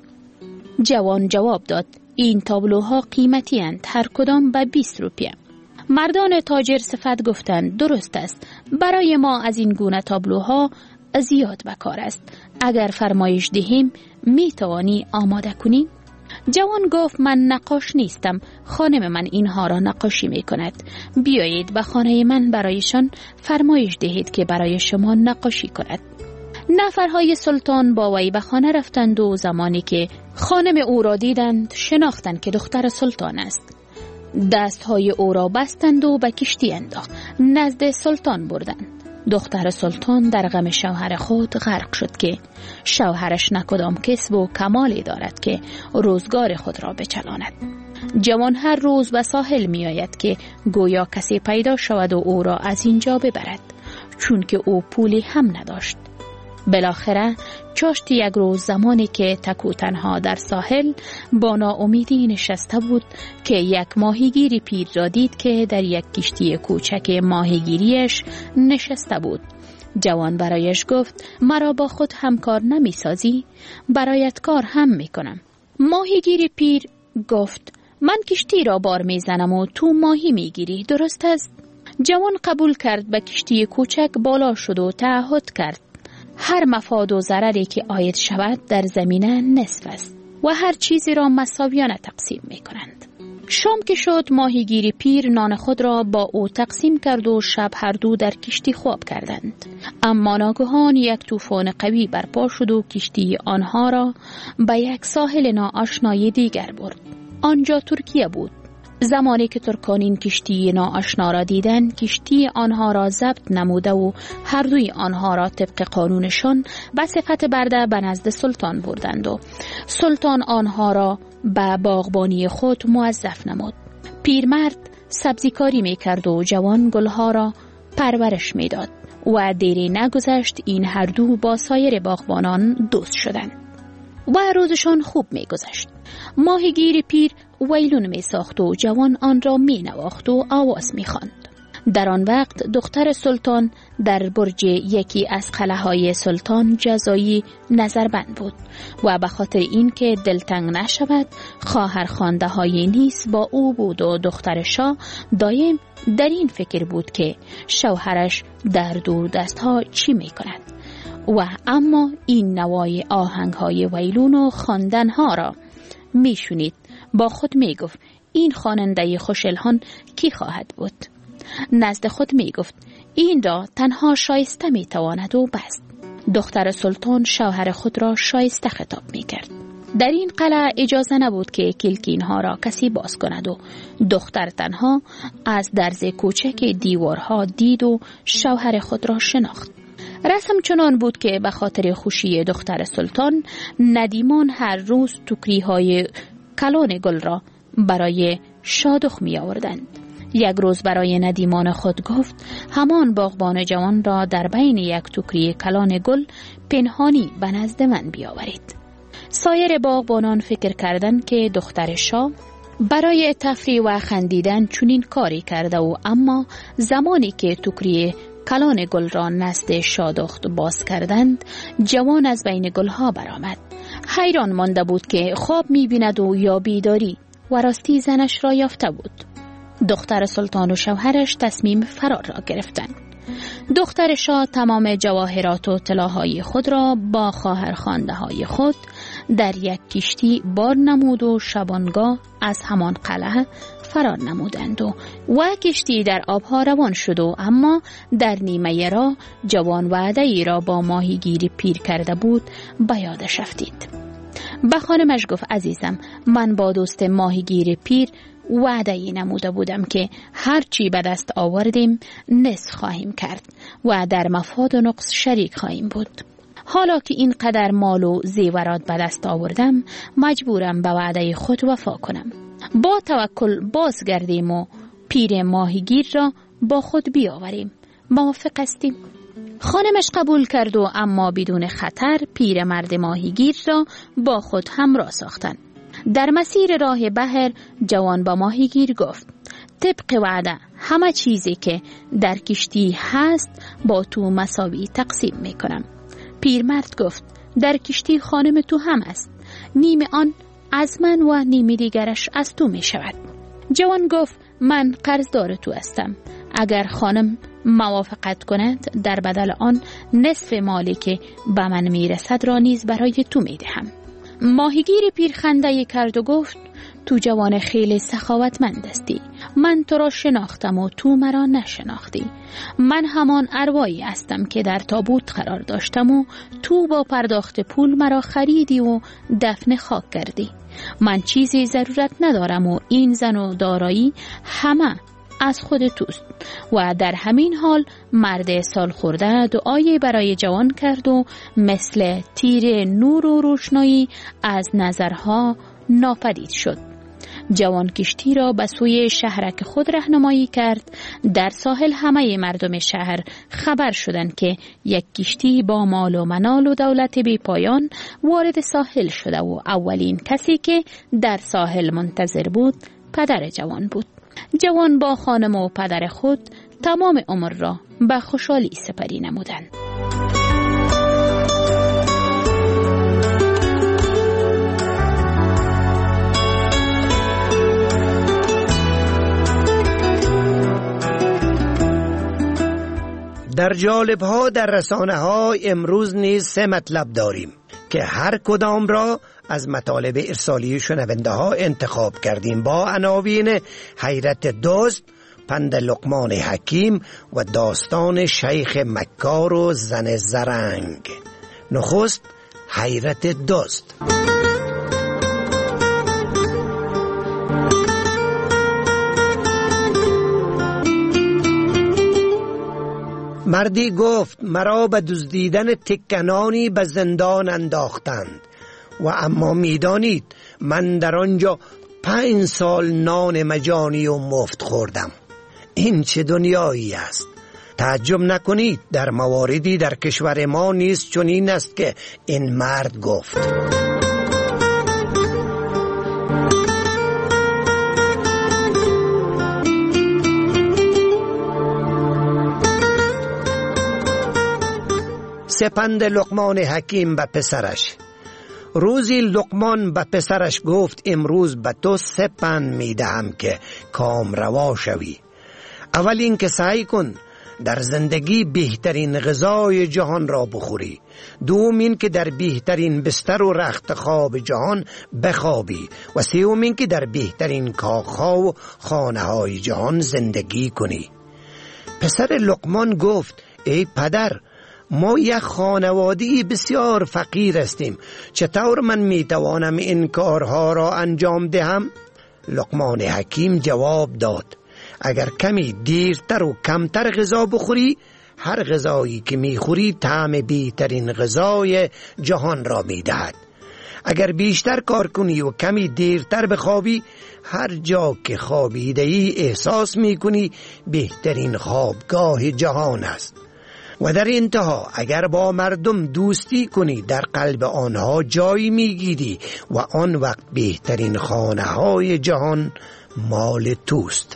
جوان جواب داد این تابلوها قیمتی اند، هر کدام به بیست روپیه. مردان تاجر صفت گفتند درست است، برای ما از این گونه تابلوها زیاد بکار است، اگر فرمایش دهیم می توانی آماده کنی؟ جوان گفت من نقاش نیستم، خانم من اینها را نقاشی می کند، بیایید به خانه من برایشان فرمایش دهید که برای شما نقاشی کند. نفرهای سلطان با وی به خانه رفتند و زمانی که خانم او را دیدند شناختند که دختر سلطان است. دستهای او را بستند و به کشتی انداخت، نزد سلطان بردند. دختر سلطان در غم شوهر خود غرق شد که شوهرش نکدام کسب و کمالی دارد که روزگار خود را بچلاند. جوان هر روز به ساحل می آید که گویا کسی پیدا شود و او را از اینجا ببرد، چون که او پولی هم نداشت. بالاخره چاشت یک روز زمانی که تکو تنها در ساحل با ناامیدی نشسته بود که یک ماهیگیری پیر را دید که در یک کشتی کوچک ماهیگیریش نشسته بود. جوان برایش گفت مرا با خود همکار نمی سازی؟ برایت کار هم می کنم. ماهیگیری پیر گفت من کشتی را بار می زنم و تو ماهی می گیری، درست است؟ جوان قبول کرد، به کشتی کوچک بالا شد و تعهد کرد هر مفاد و ضرری که عاید شود در زمینه نصف است و هر چیزی را مساویانه تقسیم می کنند. شام که شد ماهیگیر پیر نان خود را با او تقسیم کرد و شب هر دو در کشتی خواب کردند. اما ناگهان یک طوفان قوی برپا شد و کشتی آنها را به یک ساحل ناآشنای دیگر برد. آنجا ترکیه بود. زمانی که ترکان کشتی ناآشنا را دیدند، کشتی آنها را ضبط نموده و هر دوی آنها را طبق قانونشان به صفت برده به نزد سلطان بردند و سلطان آنها را به باغبانی خود موظف نمود. پیرمرد سبزیکاری میکرد و جوان گلها را پرورش میداد و دیری نگذشت این هر دو با سایر باغبانان دوست شدند و روزشان خوب میگذشت. ماهیگیر پیر ویلون می ساخت و جوان آن را می نواخت و آواز می خواند. در آن وقت دختر سلطان در برج یکی از قلعه‌های سلطان جزایی نظربند بود و به خاطر اینکه دلتنگ نشود خواهر خوانده های نیز با او بود و دختر شاه دایم در این فکر بود که شوهرش در دور دست ها چی می کند. و اما این نوای آهنگ های ویلون و خواندن ها را می شنید. با خود می گفت این خواننده خوش‌الحان کی خواهد بود؟ نزد خود می گفت این را تنها شایسته می تواند و بس. دختر سلطان شوهر خود را شایسته خطاب می کرد. در این قلعه اجازه نبود که کلکین ها را کسی باز کند و دختر تنها از درز کوچک دیوارها دید و شوهر خود را شناخت. رسم چنان بود که به خاطر خوشی دختر سلطان ندیمان هر روز ټوکری های کلان گل را برای شادخ می آوردند. یک روز برای ندیمان خود گفت همان باغبان جوان را در بین یک ټوکری کلان گل پنهانی به نزد من بیاورید. سایر باغبانان فکر کردند که دختر شاه برای تفریح و خندیدن چنین کاری کرده و اما زمانی که ټوکری کلان گل را نزد شادخت باز کردند جوان از بین گلها برآمد. حیران مانده بود که خواب می‌بیند و یا بیداری و راستی زنش را یافته بود. دختر سلطان و شوهرش تصمیم فرار را گرفتند. دختر شاه تمام جواهرات و طلاهای خود را با خواهر خوانده های خود در یک کشتی بار نمود و شبانگاه از همان قلعه فرار نمودند و و کشتی در آبها روان شد و اما در نیمه راه جوان وعده ای را با ماهیگیر پیر کرده بود به یادش افتید. به خانمش گفت عزیزم من با دوست ماهیگیر پیر وعده ای نموده بودم که هرچی به دست آوردیم نصف خواهیم کرد و در مفاد و نقص شریک خواهیم بود. حالا که این قدر مال و زیورات به دست آوردم مجبورم به وعده خود وفا کنم. با توکل بازگردیم و پیر ماهیگیر را با خود بیاوریم. موافق هستیم؟ خانمش قبول کرد و اما بدون خطر پیر مرد ماهیگیر را با خود همراه ساختند. در مسیر راه بحر جوان با ماهیگیر گفت طبق وعده همه چیزی که در کشتی هست با تو مساوی تقسیم میکنم. پیرمرد گفت در کشتی خانم تو هم است، نیم آن از من و نیم دیگرش از تو می شود. جوان گفت من قرضدار تو هستم، اگر خانم موافقت کند در بدل آن نصف مالی که به من می رسد را نیز برای تو می دهم. ماهیگیر پیر خنده کرد و گفت تو جوان خیلی سخاوتمند هستی، من تو را شناختم و تو مرا نشناختی. من همان ارواحی هستم که در تابوت قرار داشتم و تو با پرداخت پول مرا خریدی و دفن خاک کردی. من چیزی ضرورت ندارم و این زن و دارایی همه از خود توست. و در همین حال مرد سال خورده دعای برای جوان کرد و مثل تیر نور و روشنایی از نظرها ناپدید شد. جوان کشتی را به سوی شهرک خود راهنمایی کرد. در ساحل همه مردم شهر خبر شدند که یک کشتی با مال و منال و دولت بی پایان وارد ساحل شده و اولین کسی که در ساحل منتظر بود پدر جوان بود. جوان با خانم و پدر خود تمام عمر را به خوشحالی سپری نمودند. در جالب ها در رسانه ها امروز نیز سه مطلب داریم که هر کدام را از مطالب ارسالی شنونده ها انتخاب کردیم با عناوین حیرت دزد، پند لقمان حکیم و داستان شیخ مکار و زن زرنگ. نخست حیرت دزد. مردی گفت مرا به دزدیدن تکنانی به زندان انداختند و اما میدانید من در آنجا پنج سال نان مجانی و مفت خوردم. این چه دنیایی است؟ تعجب نکنید در مواردی در کشور ما نیست چنین است که این مرد گفت. سپند لقمان حکیم به پسرش. روزی لقمان به پسرش گفت امروز به تو سپند میدهم که کام روا شوی. اول این که سعی کن در زندگی بهترین غذای جهان را بخوری. دوم این که در بهترین بستر و رخت خواب جهان بخوابی و سوم این که در بهترین کاخها و خانه های جهان زندگی کنی. پسر لقمان گفت ای پدر، ما یک خانواده‌ای بسیار فقیر هستیم، چطور من میتوانم این کارها را انجام دهم؟ لقمان حکیم جواب داد اگر کمی دیرتر و کمتر غذا بخوری، هر غذایی که میخوری طعم بهترین غذای جهان را میدهد. اگر بیشتر کار کنی و کمی دیرتر بخوابی، هر جا که خوابیده ای احساس میکنی بهترین خوابگاه جهان است. و در انتها اگر با مردم دوستی کنی در قلب آنها جایی میگیری و آن وقت بهترین خانه های جهان مال توست.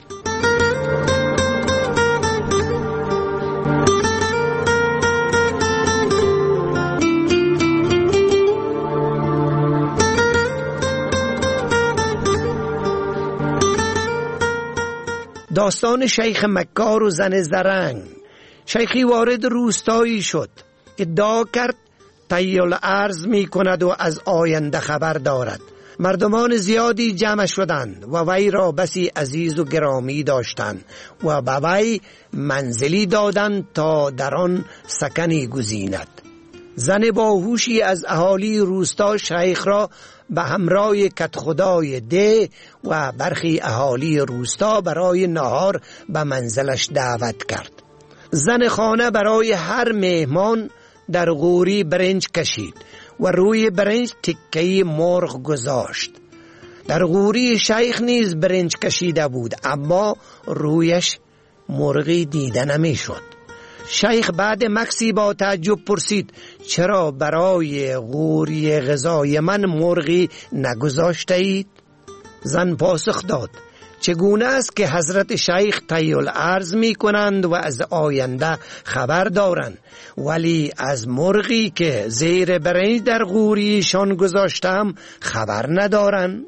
داستان شیخ مکار و زن زرنگ. شیخی وارد روستایی شد، ادعا کرد طی الارض می کند و از آینده خبر دارد. مردمان زیادی جمع شدند و وی را بسی عزیز و گرامی داشتند و به وی منزلی دادند تا در آن سکنی گزیند. زن باهوشی از اهالی روستا شیخ را به همراه کدخدای ده و برخی اهالی روستا برای نهار به منزلش دعوت کرد. زن خانه برای هر مهمان در غوری برنج کشید و روی برنج تکه‌ای مرغ گذاشت. در غوری شیخ نیز برنج کشیده بود، اما رویش مرغی دیده نمی شد. شیخ بعد مکسی با تعجب پرسید چرا برای غوری غذای من مرغی نگذاشته اید؟ زن پاسخ داد چگونه است که حضرت شیخ طی الارض می کنند و از آینده خبر دارند، ولی از مرغی که زیر برنج در غوریشان گذاشتم خبر ندارند؟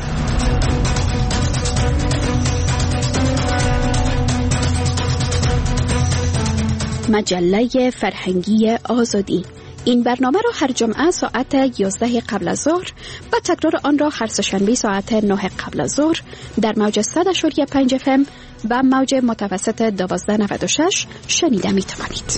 مجله فرهنگی آزادی. این برنامه را هر جمعه ساعت یازده قبل از ظهر و تکرار آن را هر سه‌شنبه ساعت نه قبل از ظهر در موج صد و پنج اف ام و موج متوسط دوازده نود و شش شنیده می توانید.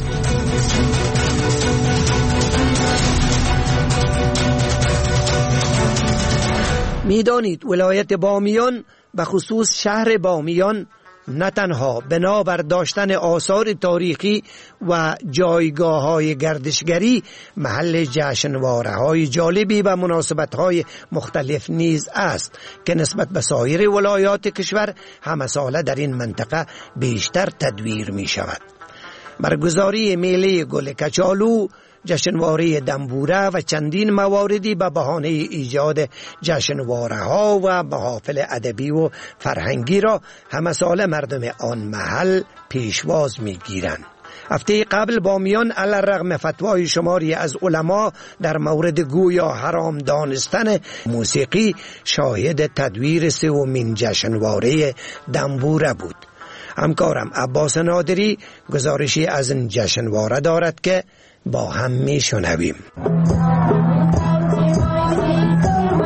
می دانید ولایت بامیان به خصوص شهر بامیان نه تنها بنابر داشتن آثار تاریخی و جایگاه های گردشگری محل جشنواره های جالبی و مناسبت های مختلف نیز است که نسبت به سایر ولایات کشور همه ساله در این منطقه بیشتر تدویر می شود. برگزاری میله گل کچالو، جشنواره دنبوره و چندین مواردی به بهانه ایجاد جشنواره ها و محافل ادبی و فرهنگی را همه ساله مردم آن محل پیشواز می گیرند. هفته قبل بامیان علی‌الرغم فتوای شماری از علما در مورد گویا حرام دانستن موسیقی شاهد تدویر سومین جشنواره دنبوره بود. همکارم عباس نادری گزارشی از این جشنواره دارد که با هم می شنویم.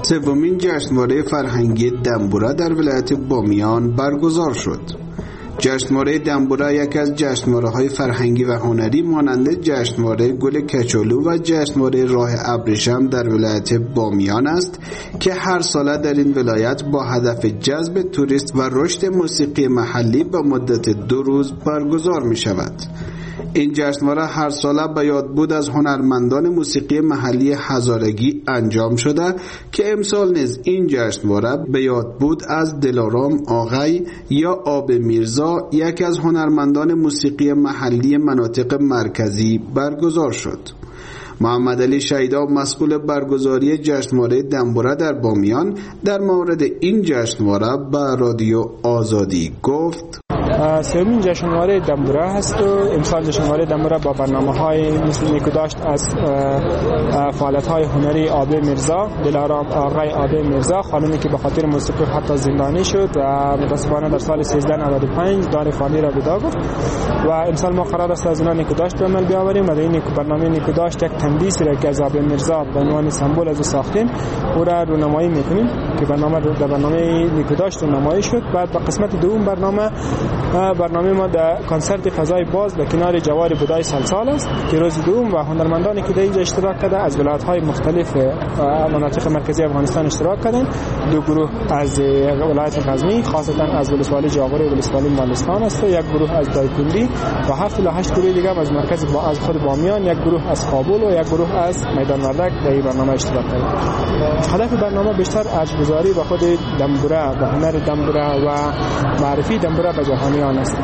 سومین جشنواره فرهنگی دنبورا در ولایت بامیان برگزار شد. جشنواره دنبورا یکی از جشنواره‌های فرهنگی و هنری مانند جشنواره گل کچالو و جشنواره راه ابریشم در ولایت بامیان است که هر ساله در این ولایت با هدف جذب توریست و رشد موسیقی محلی به مدت دو روز برگزار می شود. این جشنواره هر ساله به یادبود از هنرمندان موسیقی محلی هزارگی انجام شده که امسال نیز این جشنواره به یادبود از دلارام آغای یا آب میرزا یکی از هنرمندان موسیقی محلی مناطق مرکزی برگزار شد. محمد علی شیدا مسئول برگزاری جشنواره دنبورا در بامیان در مورد این جشنواره به رادیو آزادی گفت: سومین جشنواره دنبورا هست و امسال جشنواره دنبورا با برنامه‌های مثل نیکوداشت از فعالیت‌های هنری آبه میرزا، دلارام آقای آبه میرزا، خانمی که به خاطر موسیقی حتی زندانی شد و متاسفانه در سال سیزده نود و پنج دار فانی را ودا گفت و امسال ما قرار است از اونها نیکوداشت به عمل بیاوریم و در این برنامه نیکوداشت یک تندیسی را که از آبه میرزا به عنوان سمبل از ساختیم او را رونمایی می‌کنیم که برنامه در برنامه نیکوداشت رونمایی شد. بعد به قسمت دوم برنامه برنامه ما در کنسرت فضای باز به کنار جوار بودای سلسال است که روز دوم و هنرمندانی که در اینجا اشتراک کرده از ولایت‌های مختلف مناطق مرکزی افغانستان اشتراک کردند. دو گروه از ولایت غزنی خاصتا از ولسوالی جاغوری و ولسوالی مالستان است، یک گروه از دایکنډي و هفت تا هشت گروه دیگر از مرکز با از خود بامیان، یک گروه از کابل و یک گروه از میدان وردک در این برنامه اشتراک کرده. هدف برنامه بیشتر ارزگذاری به خود دنبورا و هنر دنبورا و معرفی دنبورا به جهانیان است.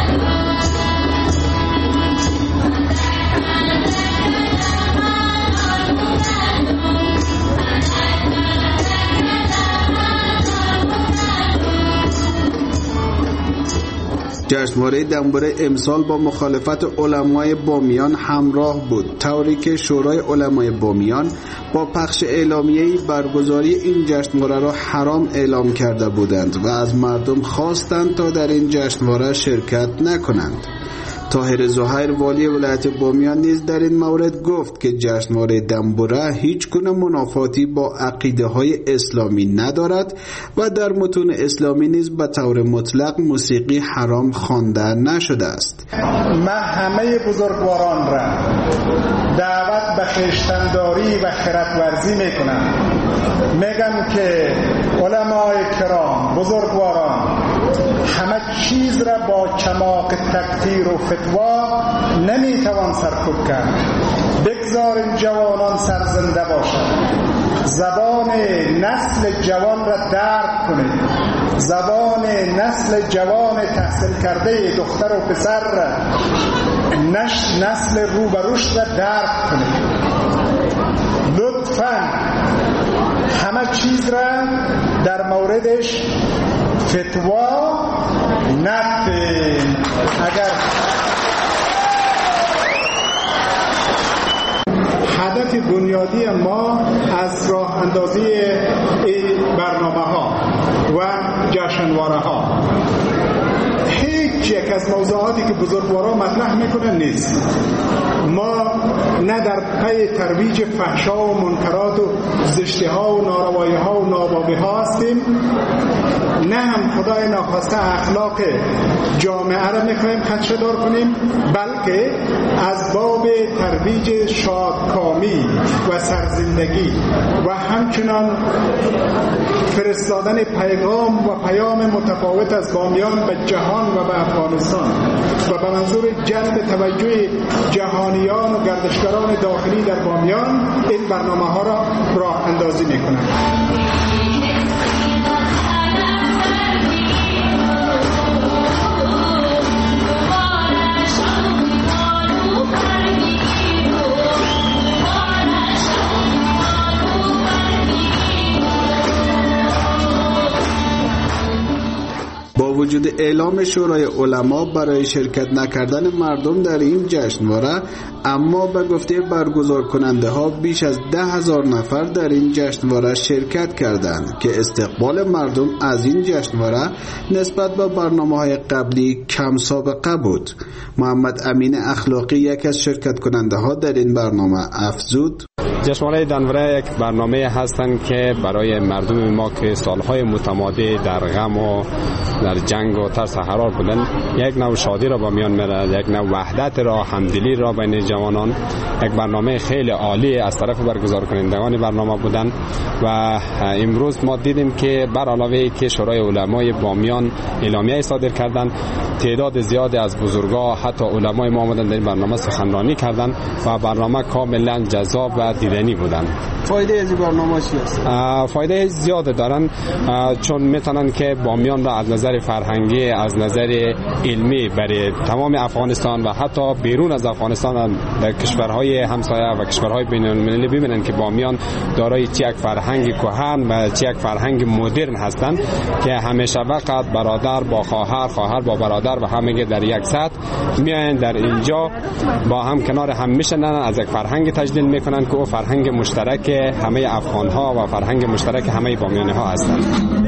جشنواره دنبورا امسال با مخالفت علمای بامیان همراه بود، طوری که شورای علمای بامیان با پخش اعلامیه‌ای برگزاری این جشنواره را حرام اعلام کرده بودند و از مردم خواستند تا در این جشنواره شرکت نکنند. طاهر زهیر والی ولایت بامیان نیز در این مورد گفت که جشنواره دنبورا هیچ گونه منافاتی با عقیده های اسلامی ندارد و در متون اسلامی نیز به طور مطلق موسیقی حرام خوانده نشده است. من همه بزرگواران را دعوت به خویشتنداری و خردورزی میکنم. میگم که علمای کرام، بزرگواران، همه چیز را با چماق تکفیر و فتوا نمیتوان سرکوب کرد. بگذاریم جوانان سرزنده باشند، زبان نسل جوان را درک کنید، زبان نسل جوان تحصیل کرده دختر و پسر را، نسل رو به رشد را درک کنید. لطفاً همه چیز را در موردش فتوا ندید. اگر هدف بنیادی ما از راه اندازی این برنامه ها و جشنواره ها هیچ یک از موضوعاتی که بزرگواران مطرح میکنن نیست. ما نه در پی ترویج فحشا و منکرات و زشتی ها و ناروایی ها و نابابی ها هستیم، نه هم خدای ناخواسته اخلاق جامعه را میخوایم خدشه دار کنیم، بلکه از باب ترویج شادکامی و سرزندگی و همچنان فرستادن پیغام و پیام متفاوت از بامیان به جهان و به افغانستان و به منظور جلب توجه جهانیان و گردشگران داخلی در بامیان این برنامه ها را راه اندازی میکنند. با وجود اعلام شورای علما برای شرکت نکردن مردم در این جشنواره، اما به گفته برگزار کننده ها بیش از ده هزار نفر در این جشنواره شرکت کردند که استقبال مردم از این جشنواره نسبت به برنامه‌های قبلی کم سابقه بود. محمد امین اخلاقی یکی از شرکت کننده ها در این برنامه افزود: جشنواره دنبره یک برنامه هستند که برای مردم ما که سالهای متمادی در غم و در جنگ و ترس و حرار بودن، یک نوع شادی را با میان میره، یک نوع وحدت را، همدلی را بین جوانان. یک برنامه خیلی عالی از طرف برگزار کنندگان برنامه بودن و امروز ما دیدیم که بر علاوه که شورای علمای بامیان اعلامیه صادر کردند، تعداد زیادی از بزرگا حتی علمای ما آمدن در این برنامه سخنرانی کردند و برنامه کاملا جذاب و دیدنی بودند. فایده از این برنامه چی است؟ فایده زیاد دارن، چون میتونن که بامیان را از نظر فرهنگی، از نظر علمی برای تمام افغانستان و حتی بیرون از افغانستان در کشورهای همسایه و کشورهای بین المللی ببینن که بامیان دارای چه یک فرهنگ کهن و چه یک فرهنگ مدرن هستند که همیشه وقت برادر با خواهر، خواهر با برادر و همه در یک سطح میاین در اینجا با هم کنار هم میشنن، از یک فرهنگ تجلیل میکنن که او فرهنگ مشترک همه افغان ها و فرهنگ مشترک همه بامیانی ها هستند.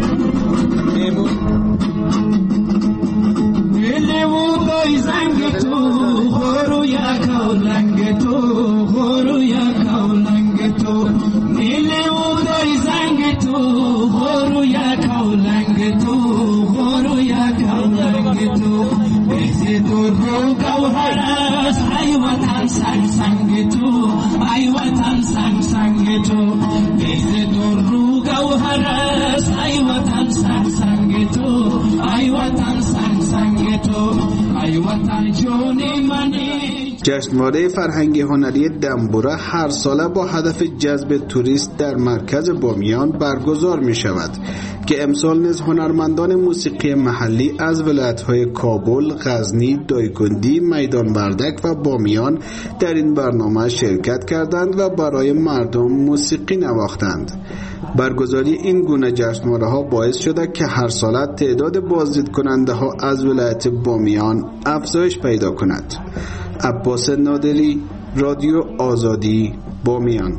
جشنواره فرهنگی هنری دنبوره هر ساله با هدف جذب توریست در مرکز بامیان برگزار می شود که امسال نیز هنرمندان موسیقی محلی از ولایت‌های کابل، غزنی، دایکندی، میدان وردک و بامیان در این برنامه شرکت کردند و برای مردم موسیقی نواختند. برگزاری این گونه جشنواره ها باعث شده که هر ساله تعداد بازدید کننده ها از ولایت بامیان افزایش پیدا کند. عباس نادری، رادیو آزادی، بامیان.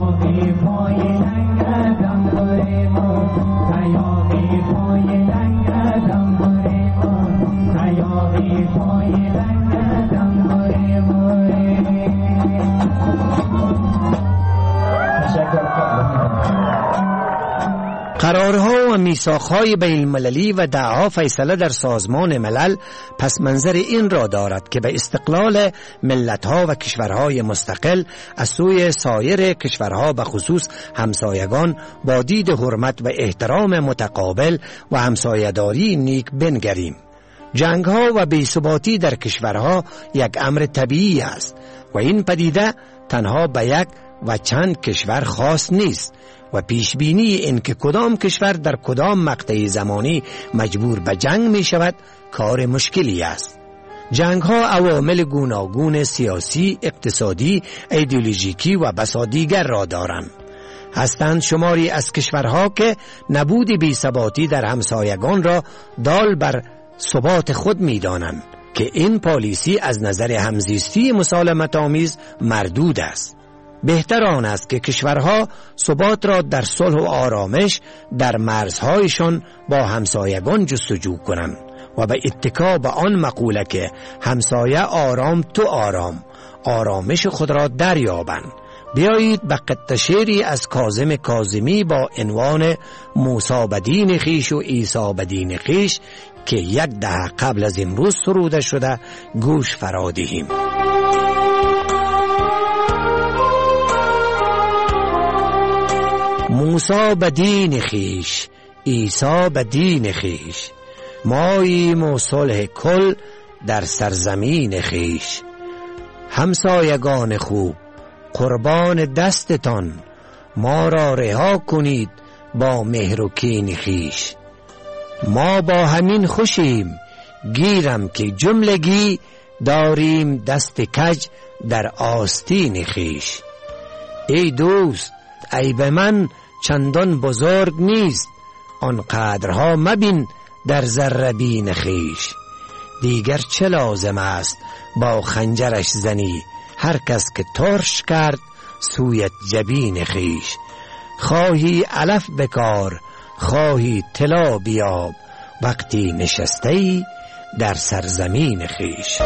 قرارها و میثاقهای بین المللی و دعاها فیصله در سازمان ملل پس منظر این را دارد که به استقلال ملتها و کشورهای مستقل از سوی سایر کشورها به خصوص همسایگان با دید حرمت و احترام متقابل و همسایه‌داری نیک بنگریم. جنگها و بی‌ثباتی در کشورها یک امر طبیعی است و این پدیده تنها به یک و چند کشور خاص نیست و پیشبینی این که کدام کشور در کدام مقطع زمانی مجبور به جنگ می شود کار مشکلی است. جنگ ها عوامل گوناگون سیاسی، اقتصادی، ایدئولوژیکی و بسا دیگر را دارند. هستند شماری از کشورها که نبود بی‌ثباتی در همسایگان را دال بر ثبات خود می دانند که این پالیسی از نظر همزیستی مسالمت آمیز مردود است. بهتر آن است که کشورها ثبات را در صلح و آرامش در مرزهایشان با همسایگان جستجو کنند و به اتکا به آن مقوله که همسایه آرام تو آرام، آرامش خود را دریابند. بیایید به قطعه شعری از کاظم کاظمی با عنوان موسی بدین خویش و عیسی بدین خویش که یک دهه قبل از امروز سروده شده گوش فرا دهیم. موسی بدین خویش، عیسی بدین خویش، ماییم و صلح کل در سرزمین خویش. همسایگان خوب قربان دستتان، ما را رها کنید با مهر و کین خویش. ما با همین خوشیم، گیرم که جملگی داریم دست کج در آستین خویش. ای دوست عیب من چندان بزرگ نیست، آن قدرها مبین در ذره‌بین خویش. دیگر چه لازم است با خنجرش زنی، هر کس که ترش کرد سویت جبین خویش. خواهی علف بکار خواهی طلا بیاب، وقتی نشسته در سرزمین خویش.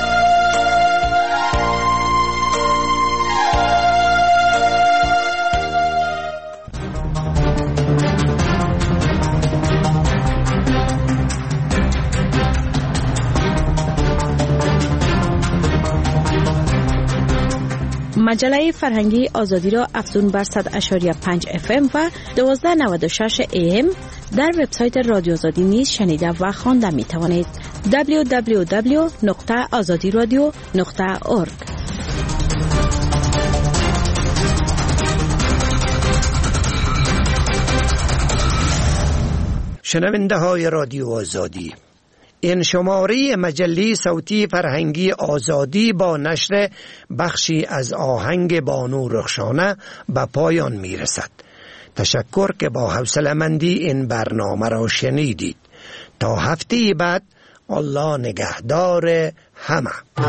مجله فرهنگی آزادی را افزون بر صد اشاری پنج اف ام و دوازده نود و شش ای ام در وبسایت رادیو آزادی نیز شنیده و خوانده می توانید. دبلیو دبلیو دبلیو نقطه آزادی رادیو نقطه اورگ. شنونده های رادیو آزادی، این شماره مجله صوتی فرهنگی آزادی با نشر بخشی از آهنگ بانو رخشانه به پایان می رسد. تشکر که با حوصله‌مندی این برنامه را شنیدید. تا هفته بعد، الله نگهدار همه.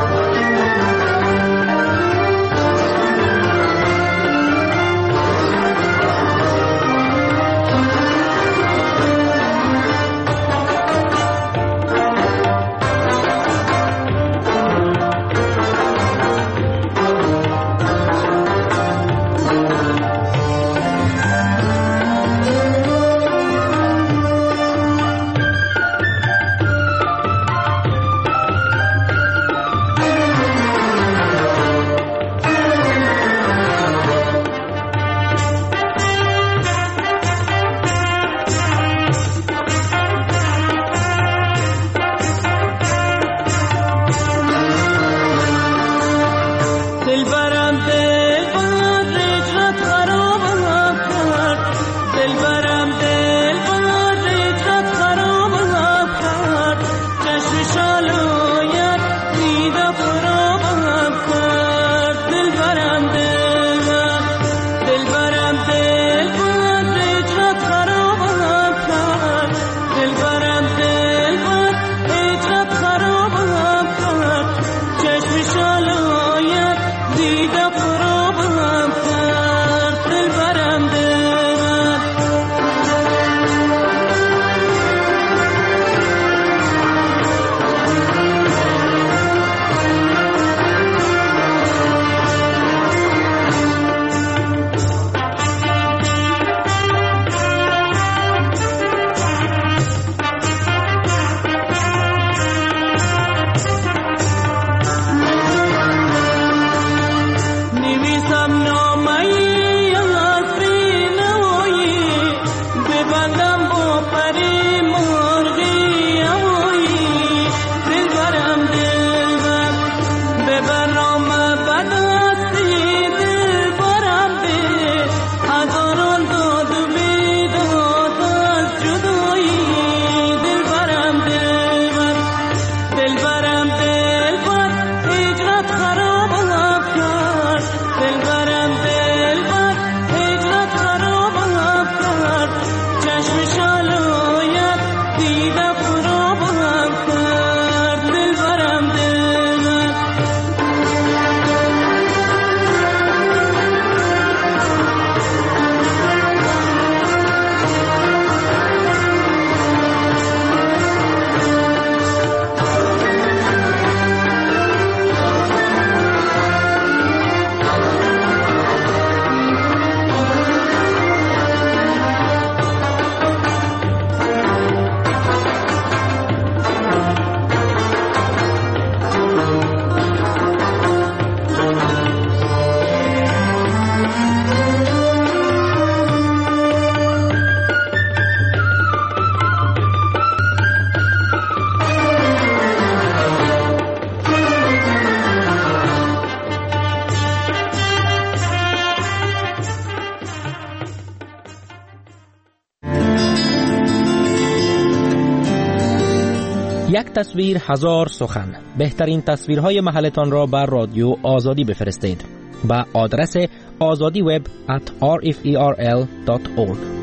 یک تصویر هزار سخن. بهترین تصویرهای محلتان را بر رادیو آزادی بفرستید. با آدرس آزادی وب at r f e r l dot org.